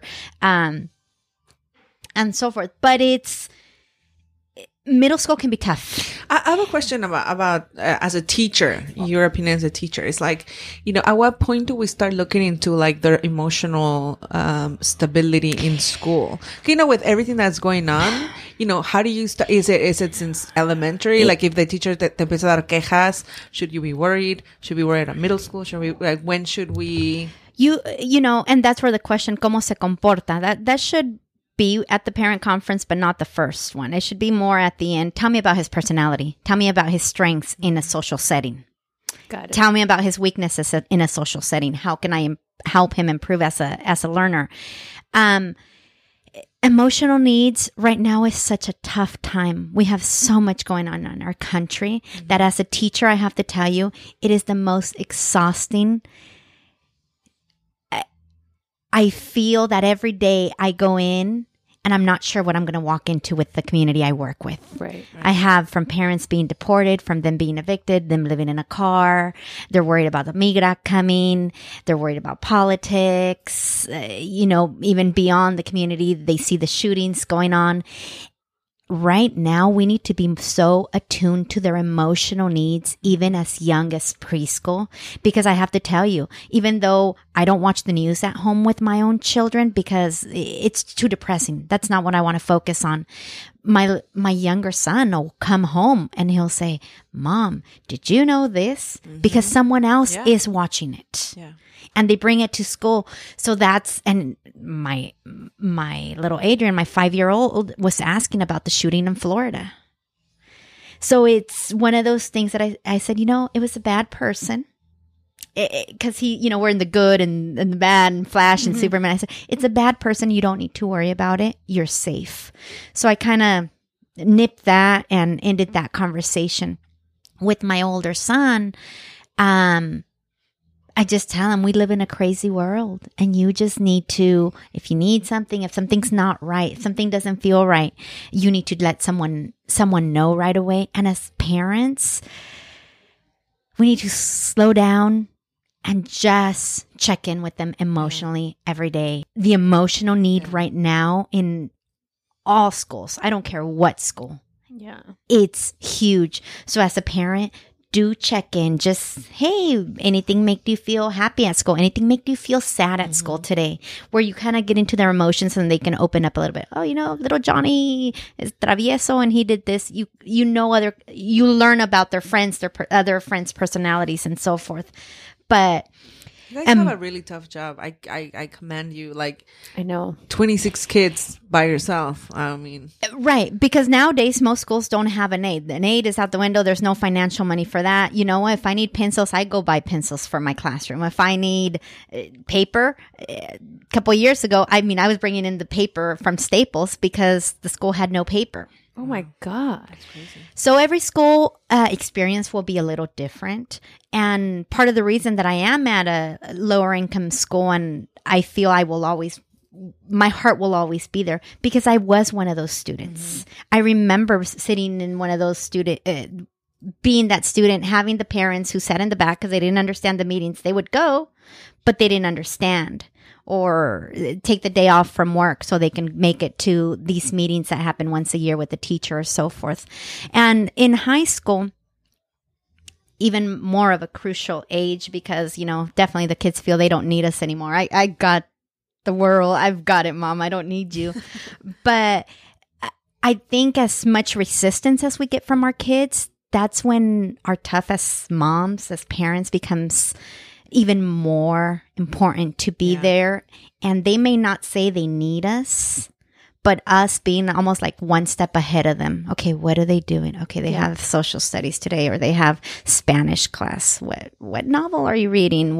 and so forth. But middle school can be tough. I have a question about as a teacher, your opinion as a teacher. It's like, at what point do we start looking into like their emotional stability in school? With everything that's going on, how do you start? Is it since elementary? Like, if the teacher te empieza a dar quejas, should you be worried? Should we be worried at middle school? When should we? And that's where the question, ¿cómo se comporta? That should be at the parent conference, but not the first one. It should be more at the end. Tell me about his personality. Tell me about his strengths in a social setting. Got it. Tell me about his weaknesses in a social setting. How can I help him improve as a learner? Emotional needs right now is such a tough time. We have so much going on in our country that as a teacher, I have to tell you, it is the most exhausting. I feel that every day I go in and I'm not sure what I'm going to walk into with the community I work with. Right. I have from parents being deported, from them being evicted, them living in a car. They're worried about the migra coming. They're worried about politics. Even beyond the community, they see the shootings going on. Right now, we need to be so attuned to their emotional needs, even as young as preschool. Because I have to tell you, even though I don't watch the news at home with my own children because it's too depressing. That's not what I want to focus on. My younger son will come home and he'll say, Mom, did you know this? Mm-hmm. Because someone else is watching it. Yeah. And they bring it to school. So and my little Adrian, my 5-year-old, was asking about the shooting in Florida. So it's one of those things that I said, it was a bad person. because we're in the good and the bad and Flash and Superman. I said, it's a bad person. You don't need to worry about it. You're safe. So I kind of nipped that and ended that conversation. With my older son, I just tell him we live in a crazy world and you just need to, if you need something, if something's not right, if something doesn't feel right, you need to let someone know right away. And as parents, we need to slow down and just check in with them emotionally every day. The emotional need right now in all schools, I don't care what school. Yeah. It's huge. So as a parent, do check in. Just, hey, anything make you feel happy at school? Anything make you feel sad at school today? Where you kind of get into their emotions and they can open up a little bit. Oh, little Johnny is travieso and he did this. You learn about their friends, other friends' personalities and so forth. But you guys have a really tough job. I commend you. Like, I know 26 kids by yourself. I mean, right? Because nowadays most schools don't have an aid. An aid is out the window. There's no financial money for that. You know what? If I need pencils, I go buy pencils for my classroom. If I need paper, a couple of years ago, I was bringing in the paper from Staples because the school had no paper. Oh my God. that's crazy. So every school experience will be a little different. And part of the reason that I am at a lower income school and I feel my heart will always be there because I was one of those students. I remember sitting in one of those being that student, having the parents who sat in the back because they didn't understand the meetings. They would go, but they didn't understand. Or take the day off from work so they can make it to these meetings that happen once a year with the teacher or so forth. And in high school, even more of a crucial age because, definitely the kids feel they don't need us anymore. I got the world. I've got it, Mom. I don't need you. But I think as much resistance as we get from our kids, that's when our tough as moms, as parents becomes even more important to be there. And they may not say they need us, but us being almost like one step ahead of them. Okay, what are they doing? Okay, they have social studies today or they have Spanish class. What novel are you reading?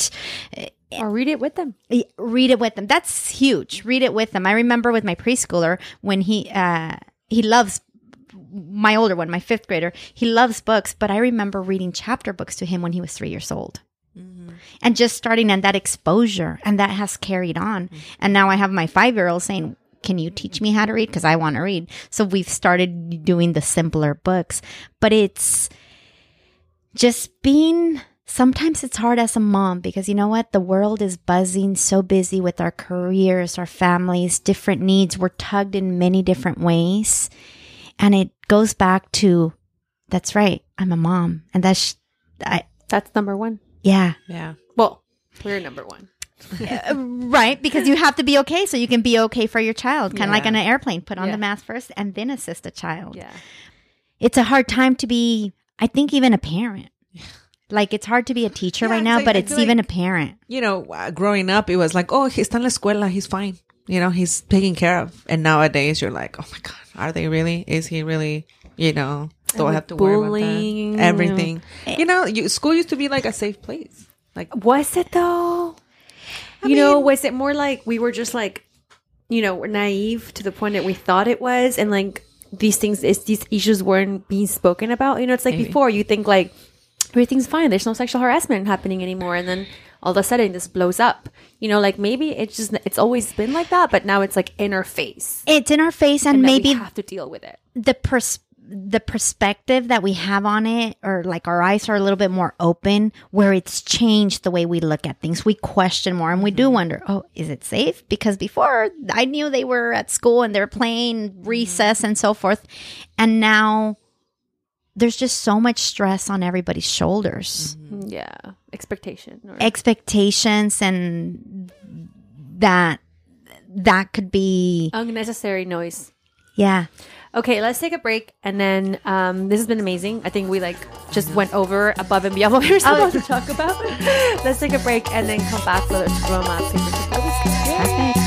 Or read it with them. Read it with them. That's huge. Read it with them. I remember with my preschooler when he loves my older one, my 5th grader. He loves books, but I remember reading chapter books to him when he was 3 years old. And just starting and that exposure and that has carried on. And now I have my 5-year-old saying, can you teach me how to read? Because I want to read. So we've started doing the simpler books, but it's just sometimes it's hard as a mom because you know what? The world is buzzing, so busy with our careers, our families, different needs. We're tugged in many different ways. And it goes back to, that's right, I'm a mom. And that's number one. Yeah. Yeah. Well, we're number one. Right. Because you have to be okay so you can be okay for your child. Kind of like on an airplane. Put on the mask first and then assist a child. Yeah. It's a hard time to be, I think, even a parent. Like, it's hard to be a teacher right now, but it's even a parent. Growing up, it was like, oh, está en la escuela. He's fine. He's taken care of. And nowadays, you're like, oh my God, are they really? Is he really, do I have to worry about that? Everything. School used to be like a safe place. Like, was it though? Was it more like we were just like, naive to the point that we thought it was, and like these issues weren't being spoken about? It's like before you think like everything's fine. There's no sexual harassment happening anymore, and then all of a sudden this blows up. Like maybe it's always been like that, but now it's like in our face. It's in our face, and maybe we have to deal with it. The perspective that we have on it, or like our eyes are a little bit more open, where it's changed the way we look at things. We question more and we do wonder, oh, is it safe? Because before I knew they were at school and they're playing recess and so forth. And now there's just so much stress on everybody's shoulders. Yeah. Expectations, and that could be unnecessary noise. Yeah. Okay, let's take a break, and then this has been amazing. I think we just went above and beyond what we were supposed to talk about. Let's take a break and then come back for the Roma Perfect.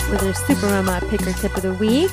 with our Super Mama Picker Tip of the Week.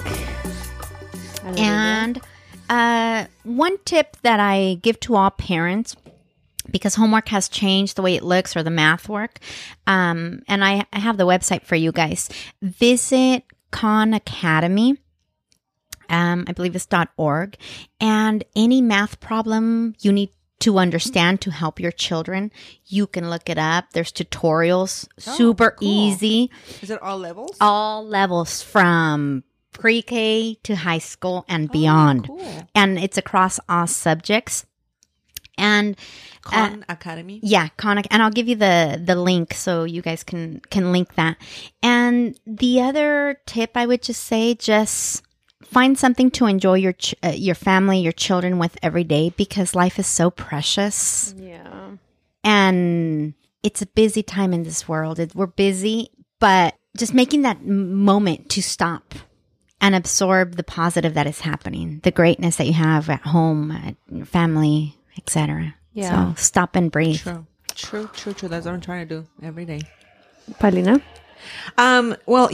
And one tip that I give to all parents, because homework has changed the way it looks or the math work, and I have the website for you guys. Visit Khan Academy. I believe it's .org. And any math problem you need to understand to help your children, you can look it up. There's tutorials, super cool. easy. Is it all levels? All levels from pre-K to high school and beyond. Cool. And it's across all subjects. And Khan Academy. yeah, and I'll give you the link so you guys can link that. And the other tip I would just say, just find something to enjoy your family, your children with every day, because life is so precious. Yeah. And it's a busy time in this world. We're busy, but just making that moment to stop and absorb the positive that is happening, the greatness that you have at home, at your family, etc. Yeah. So stop and breathe. True. That's what I'm trying to do every day. Paulina? Well,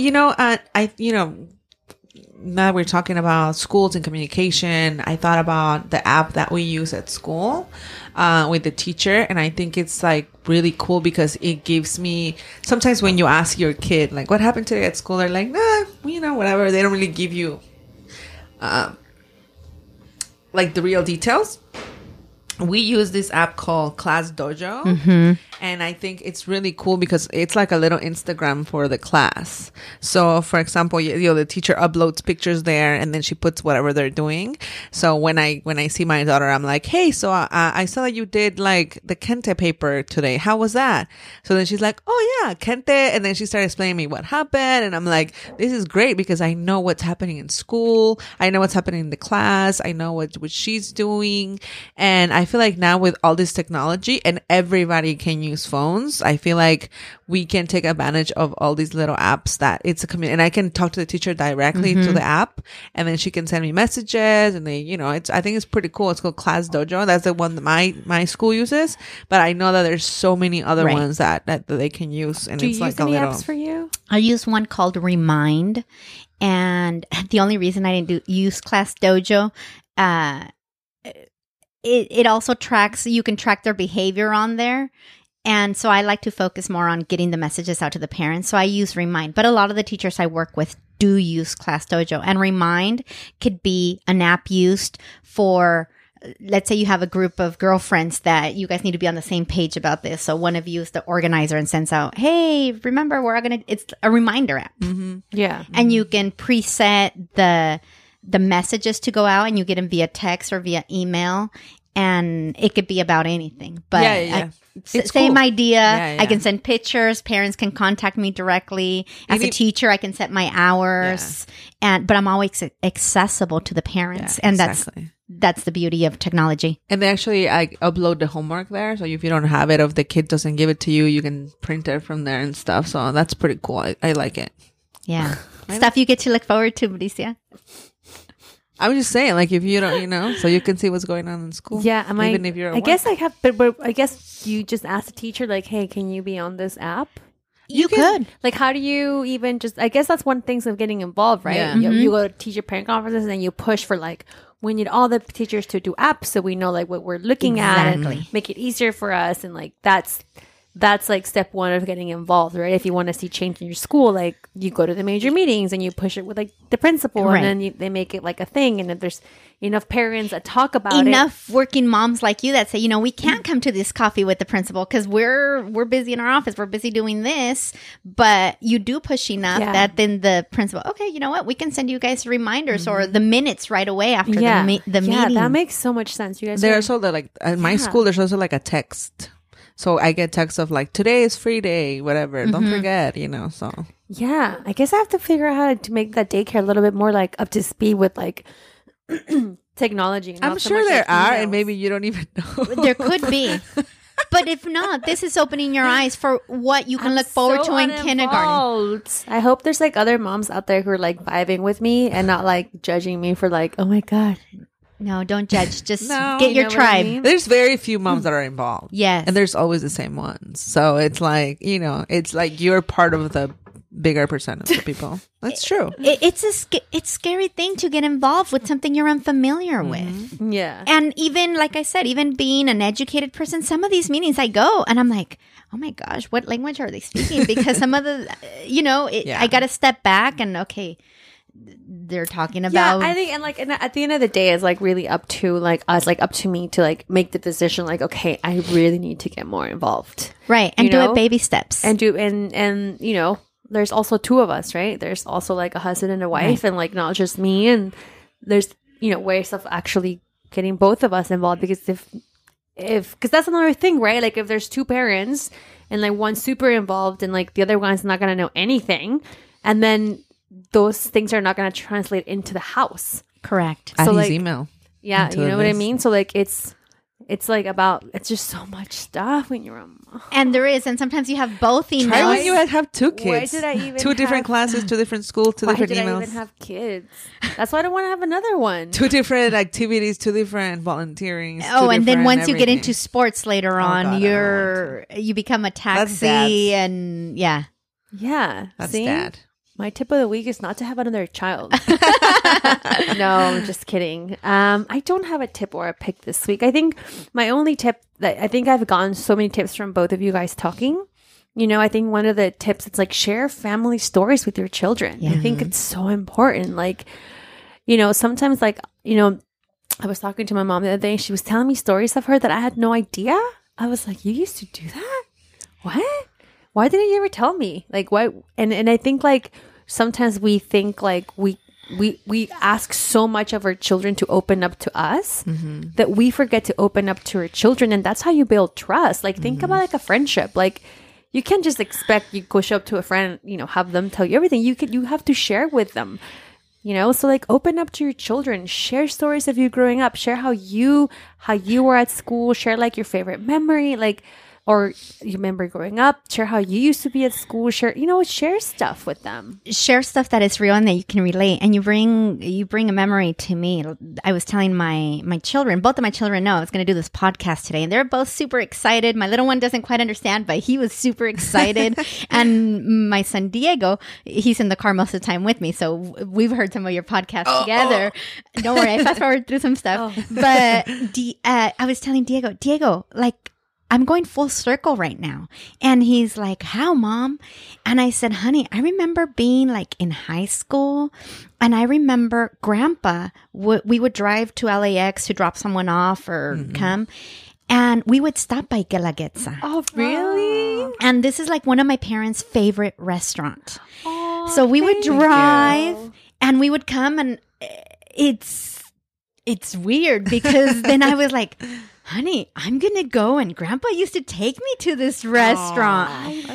now that we're talking about schools and communication, I thought about the app that we use at school with the teacher. And I think it's like really cool because it gives me, sometimes when you ask your kid, like, what happened today at school? They're like, nah, whatever. They don't really give you like the real details. We use this app called Class Dojo. Mm-hmm. And I think it's really cool because it's like a little Instagram for the class. So, for example, the teacher uploads pictures there and then she puts whatever they're doing. So when I see my daughter, I'm like, hey, so I saw that you did like the Kente paper today. How was that? So then she's like, oh yeah, Kente. And then she started explaining me what happened. And I'm like, this is great because I know what's happening in school. I know what's happening in the class. I know what she's doing. And I feel like now with all this technology and everybody can use phones, I feel like we can take advantage of all these little apps that it's a community, and I can talk to the teacher directly to the app, and then she can send me messages, and they, I think it's pretty cool. It's called Class Dojo. That's the one that my school uses, but I know that there's so many other ones that they can use, and it's like a little. Do you use any apps for you? I use one called Remind, and the only reason I didn't use Class Dojo, it also tracks, you can track their behavior on there. And so I like to focus more on getting the messages out to the parents. So I use Remind. But a lot of the teachers I work with do use Class Dojo. And Remind could be an app used for, let's say you have a group of girlfriends that you guys need to be on the same page about this. So one of you is the organizer and sends out, hey, remember, it's a reminder app. Mm-hmm. Yeah. And you can preset the messages to go out, and you get them via text or via email, and it could be about anything. But same cool. idea. Yeah. I can send pictures. Parents can contact me directly. As a teacher, I can set my hours, but I'm always accessible to the parents, and that's the beauty of technology. And they actually upload the homework there, so if you don't have it, if the kid doesn't give it to you, you can print it from there and stuff. So that's pretty cool. I like it. Yeah, stuff you get to look forward to, Mauricia. I was just saying, like, if you don't, so you can see what's going on in school. Yeah, even if you're at I guess I have, but I guess you just ask the teacher, like, hey, can you be on this app? You could. Like, how do you even I guess that's one thing of getting involved, right? Yeah. You go to teacher parent conferences and you push for, like, we need all the teachers to do apps so we know, like, what we're looking at and make it easier for us. And, like, that's like step one of getting involved, right? If you want to see change in your school, like, you go to the major meetings and you push it with, like, the principal, and then they make it like a thing. And if there's enough parents that talk about enough working moms like you that say, we can't come to this coffee with the principal because we're busy in our office, we're busy doing this, but you do push enough that then the principal, okay, you know what, we can send you guys reminders or the minutes right away after the meeting. Yeah, that makes so much sense. You guys, there's also like at my school, there's also like a text. So I get texts of like, today is free day, whatever. Don't forget, so. Yeah. I guess I have to figure out how to make that daycare a little bit more like up to speed with like technology. I'm sure there are, and maybe you don't even know. There could be. But if not, this is opening your eyes for what you can look forward to in kindergarten. I hope there's like other moms out there who are like vibing with me and not like judging me for like, oh my God. No, don't judge. Just get your tribe. I mean? There's very few moms that are involved. Yes. And there's always the same ones. So it's like, it's like you're part of the bigger percent of the people. That's true. It's scary thing to get involved with something you're unfamiliar with. Yeah. And even, like I said, even being an educated person, some of these meetings I go and I'm like, oh my gosh, what language are they speaking? Because some of the, I got to step back and, okay, they're talking about. Yeah, I think, and at the end of the day, it's like really up to like us, like up to me to like make the decision. Like, okay, I really need to get more involved, right? And do it baby steps, and there's also two of us, right? There's also like a husband and a wife, and like not just me. And there's ways of actually getting both of us involved, because because that's another thing, right? Like if there's two parents and like one's super involved and like the other one's not gonna know anything, and then those things are not going to translate into the house. Correct. Add So his like, email. Yeah, you know what I mean? So like it's like it's just so much stuff when you're a mom. And there is, and sometimes you have both emails. Try when you have two kids. Why did I even two different classes, two different schools, two different Why did emails. I even have kids? That's why I don't want to have another one. Two different activities, two different volunteering. Oh, and then once you get into sports later on, God, you become a taxi, and Yeah. That's See? dad. My tip of the week is not to have another child. No, I'm just kidding. I don't have a tip or a pick this week. I think my only tip that I think I've gotten so many tips from both of you guys talking. I think one of the tips, it's like share family stories with your children. Yeah. I think it's so important. Like, sometimes like, I was talking to my mom the other day. She was telling me stories of her that I had no idea. I was like, you used to do that? What? Why didn't you ever tell me? Like, why? And I think like sometimes we think like we ask so much of our children to open up to us that we forget to open up to our children. And that's how you build trust. Like, think about like a friendship. Like, you can't just expect you go show up to a friend, have them tell you everything. You have to share with them. So like open up to your children, share stories of you growing up, share how you were at school, share like your favorite memory, like, or you remember growing up, share how you used to be at school, share stuff with them. Share stuff that is real and that you can relate. And you bring a memory to me. I was telling my children, both of my children know I was going to do this podcast today, and they're both super excited. My little one doesn't quite understand, but he was super excited. And my son Diego, he's in the car most of the time with me. So we've heard some of your podcasts together. Don't worry, I fast forward through some stuff. But I was telling Diego, like, I'm going full circle right now. And he's like, how, Mom? And I said, honey, I remember being like in high school. And I remember Grandpa, we would drive to LAX to drop someone off or come. And we would stop by Guelaguetza. Oh, really? And this is like one of my parents' favorite restaurants. Oh, so we would drive and we would come, and it's weird because then I was like, honey, I'm going to go, and Grandpa used to take me to this restaurant.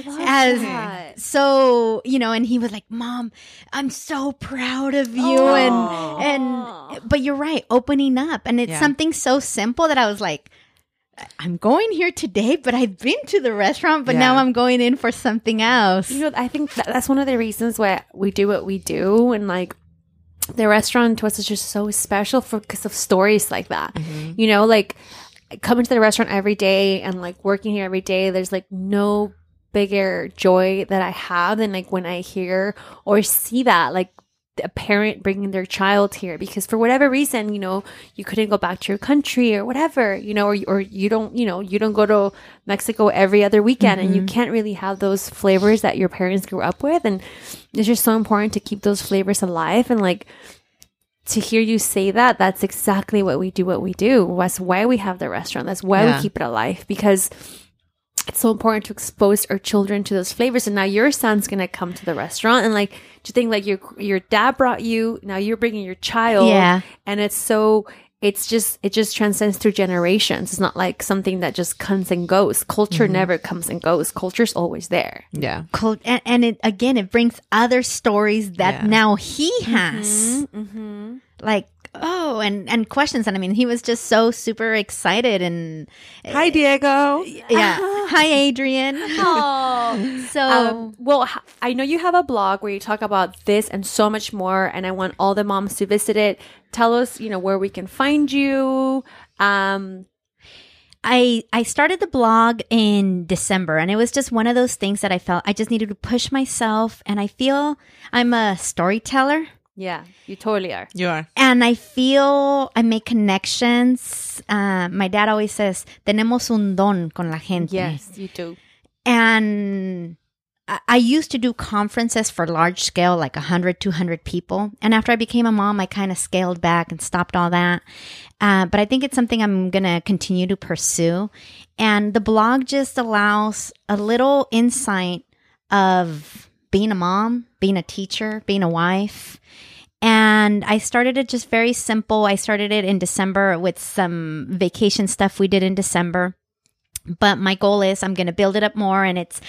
So, and he was like, Mom, I'm so proud of you. But you're right, opening up. And it's something so simple that I was like, I'm going here today, but I've been to the restaurant, but now I'm going in for something else. I think that's one of the reasons why we do what we do. And like, the restaurant to us is just so special because of stories like that. Like coming to the restaurant every day and like working here every day, there's like no bigger joy that I have than like when I hear or see that, like a parent bringing their child here because for whatever reason, you couldn't go back to your country or whatever, or you don't go to Mexico every other weekend and you can't really have those flavors that your parents grew up with. And it's just so important to keep those flavors alive. And like, to hear you say that, that's exactly what we do. That's why we have the restaurant. That's why we keep it alive, because it's so important to expose our children to those flavors. And now your son's going to come to the restaurant and like, do you think like your dad brought you, now you're bringing your child. Yeah. And it just transcends through generations. It's not like something that just comes and goes. Culture never comes and goes. Culture's always there. Yeah. And it brings other stories that now he has. Like, and questions. And I mean, he was just so super excited. And hi, Diego. Yeah. Hi, Adrian. Oh, so well, I know you have a blog where you talk about this and so much more, and I want all the moms to visit it. Tell us, where we can find you. I started the blog in December, and it was just one of those things that I felt I just needed to push myself, and I feel I'm a storyteller. Yeah, you totally are. You are. And I feel I make connections. My dad always says, tenemos un don con la gente. Yes, you do. And I used to do conferences for large scale, like 100, 200 people. And after I became a mom, I kind of scaled back and stopped all that. But I think it's something I'm going to continue to pursue. And the blog just allows a little insight of being a mom, being a teacher, being a wife. And I started it just very simple. I started it in December with some vacation stuff we did in December. But my goal is I'm going to build it up more, and it's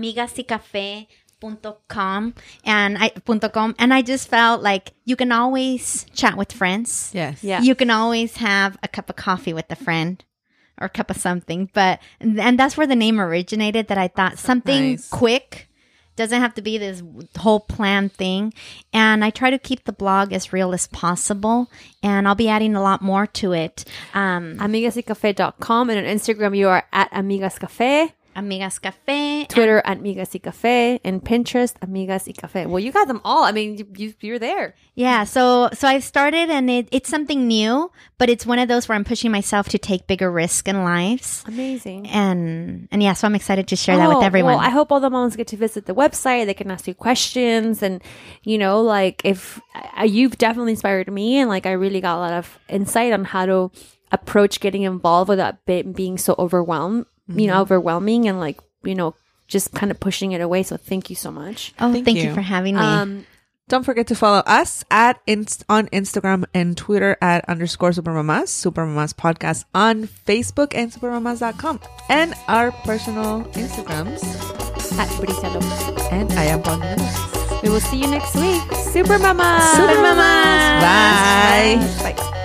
amigasycafe.com and I just felt like you can always chat with friends. Yes. Yeah. You can always have a cup of coffee with a friend or a cup of something. And that's where the name originated, that I thought something Nice. quick. Doesn't have to be this whole planned thing. And I try to keep the blog as real as possible. And I'll be adding a lot more to it. Amigasycafe.com, and on Instagram you are at Amigas Cafe. Amigas Cafe. Twitter at Amigas y Cafe, and Pinterest Amigas y Cafe. Well, you got them all. I mean, you're there. Yeah, so I've started, and it's something new, but it's one of those where I'm pushing myself to take bigger risks in lives. Amazing. And yeah, so I'm excited to share that with everyone. Well, I hope all the moms get to visit the website. They can ask you questions, and like if you've definitely inspired me, and like I really got a lot of insight on how to approach getting involved without being so overwhelming, and like just kind of pushing it away. So thank you so much. Oh, Thank thank you. you for having me. Don't forget to follow us on Instagram and Twitter at _Supermamas, Supermamas Podcast on Facebook and supermamas.com. And our personal Instagrams. At Brisa Lopez. And I am Paulina. We will see you next week. Super Mama. Supermamas. Bye. Bye.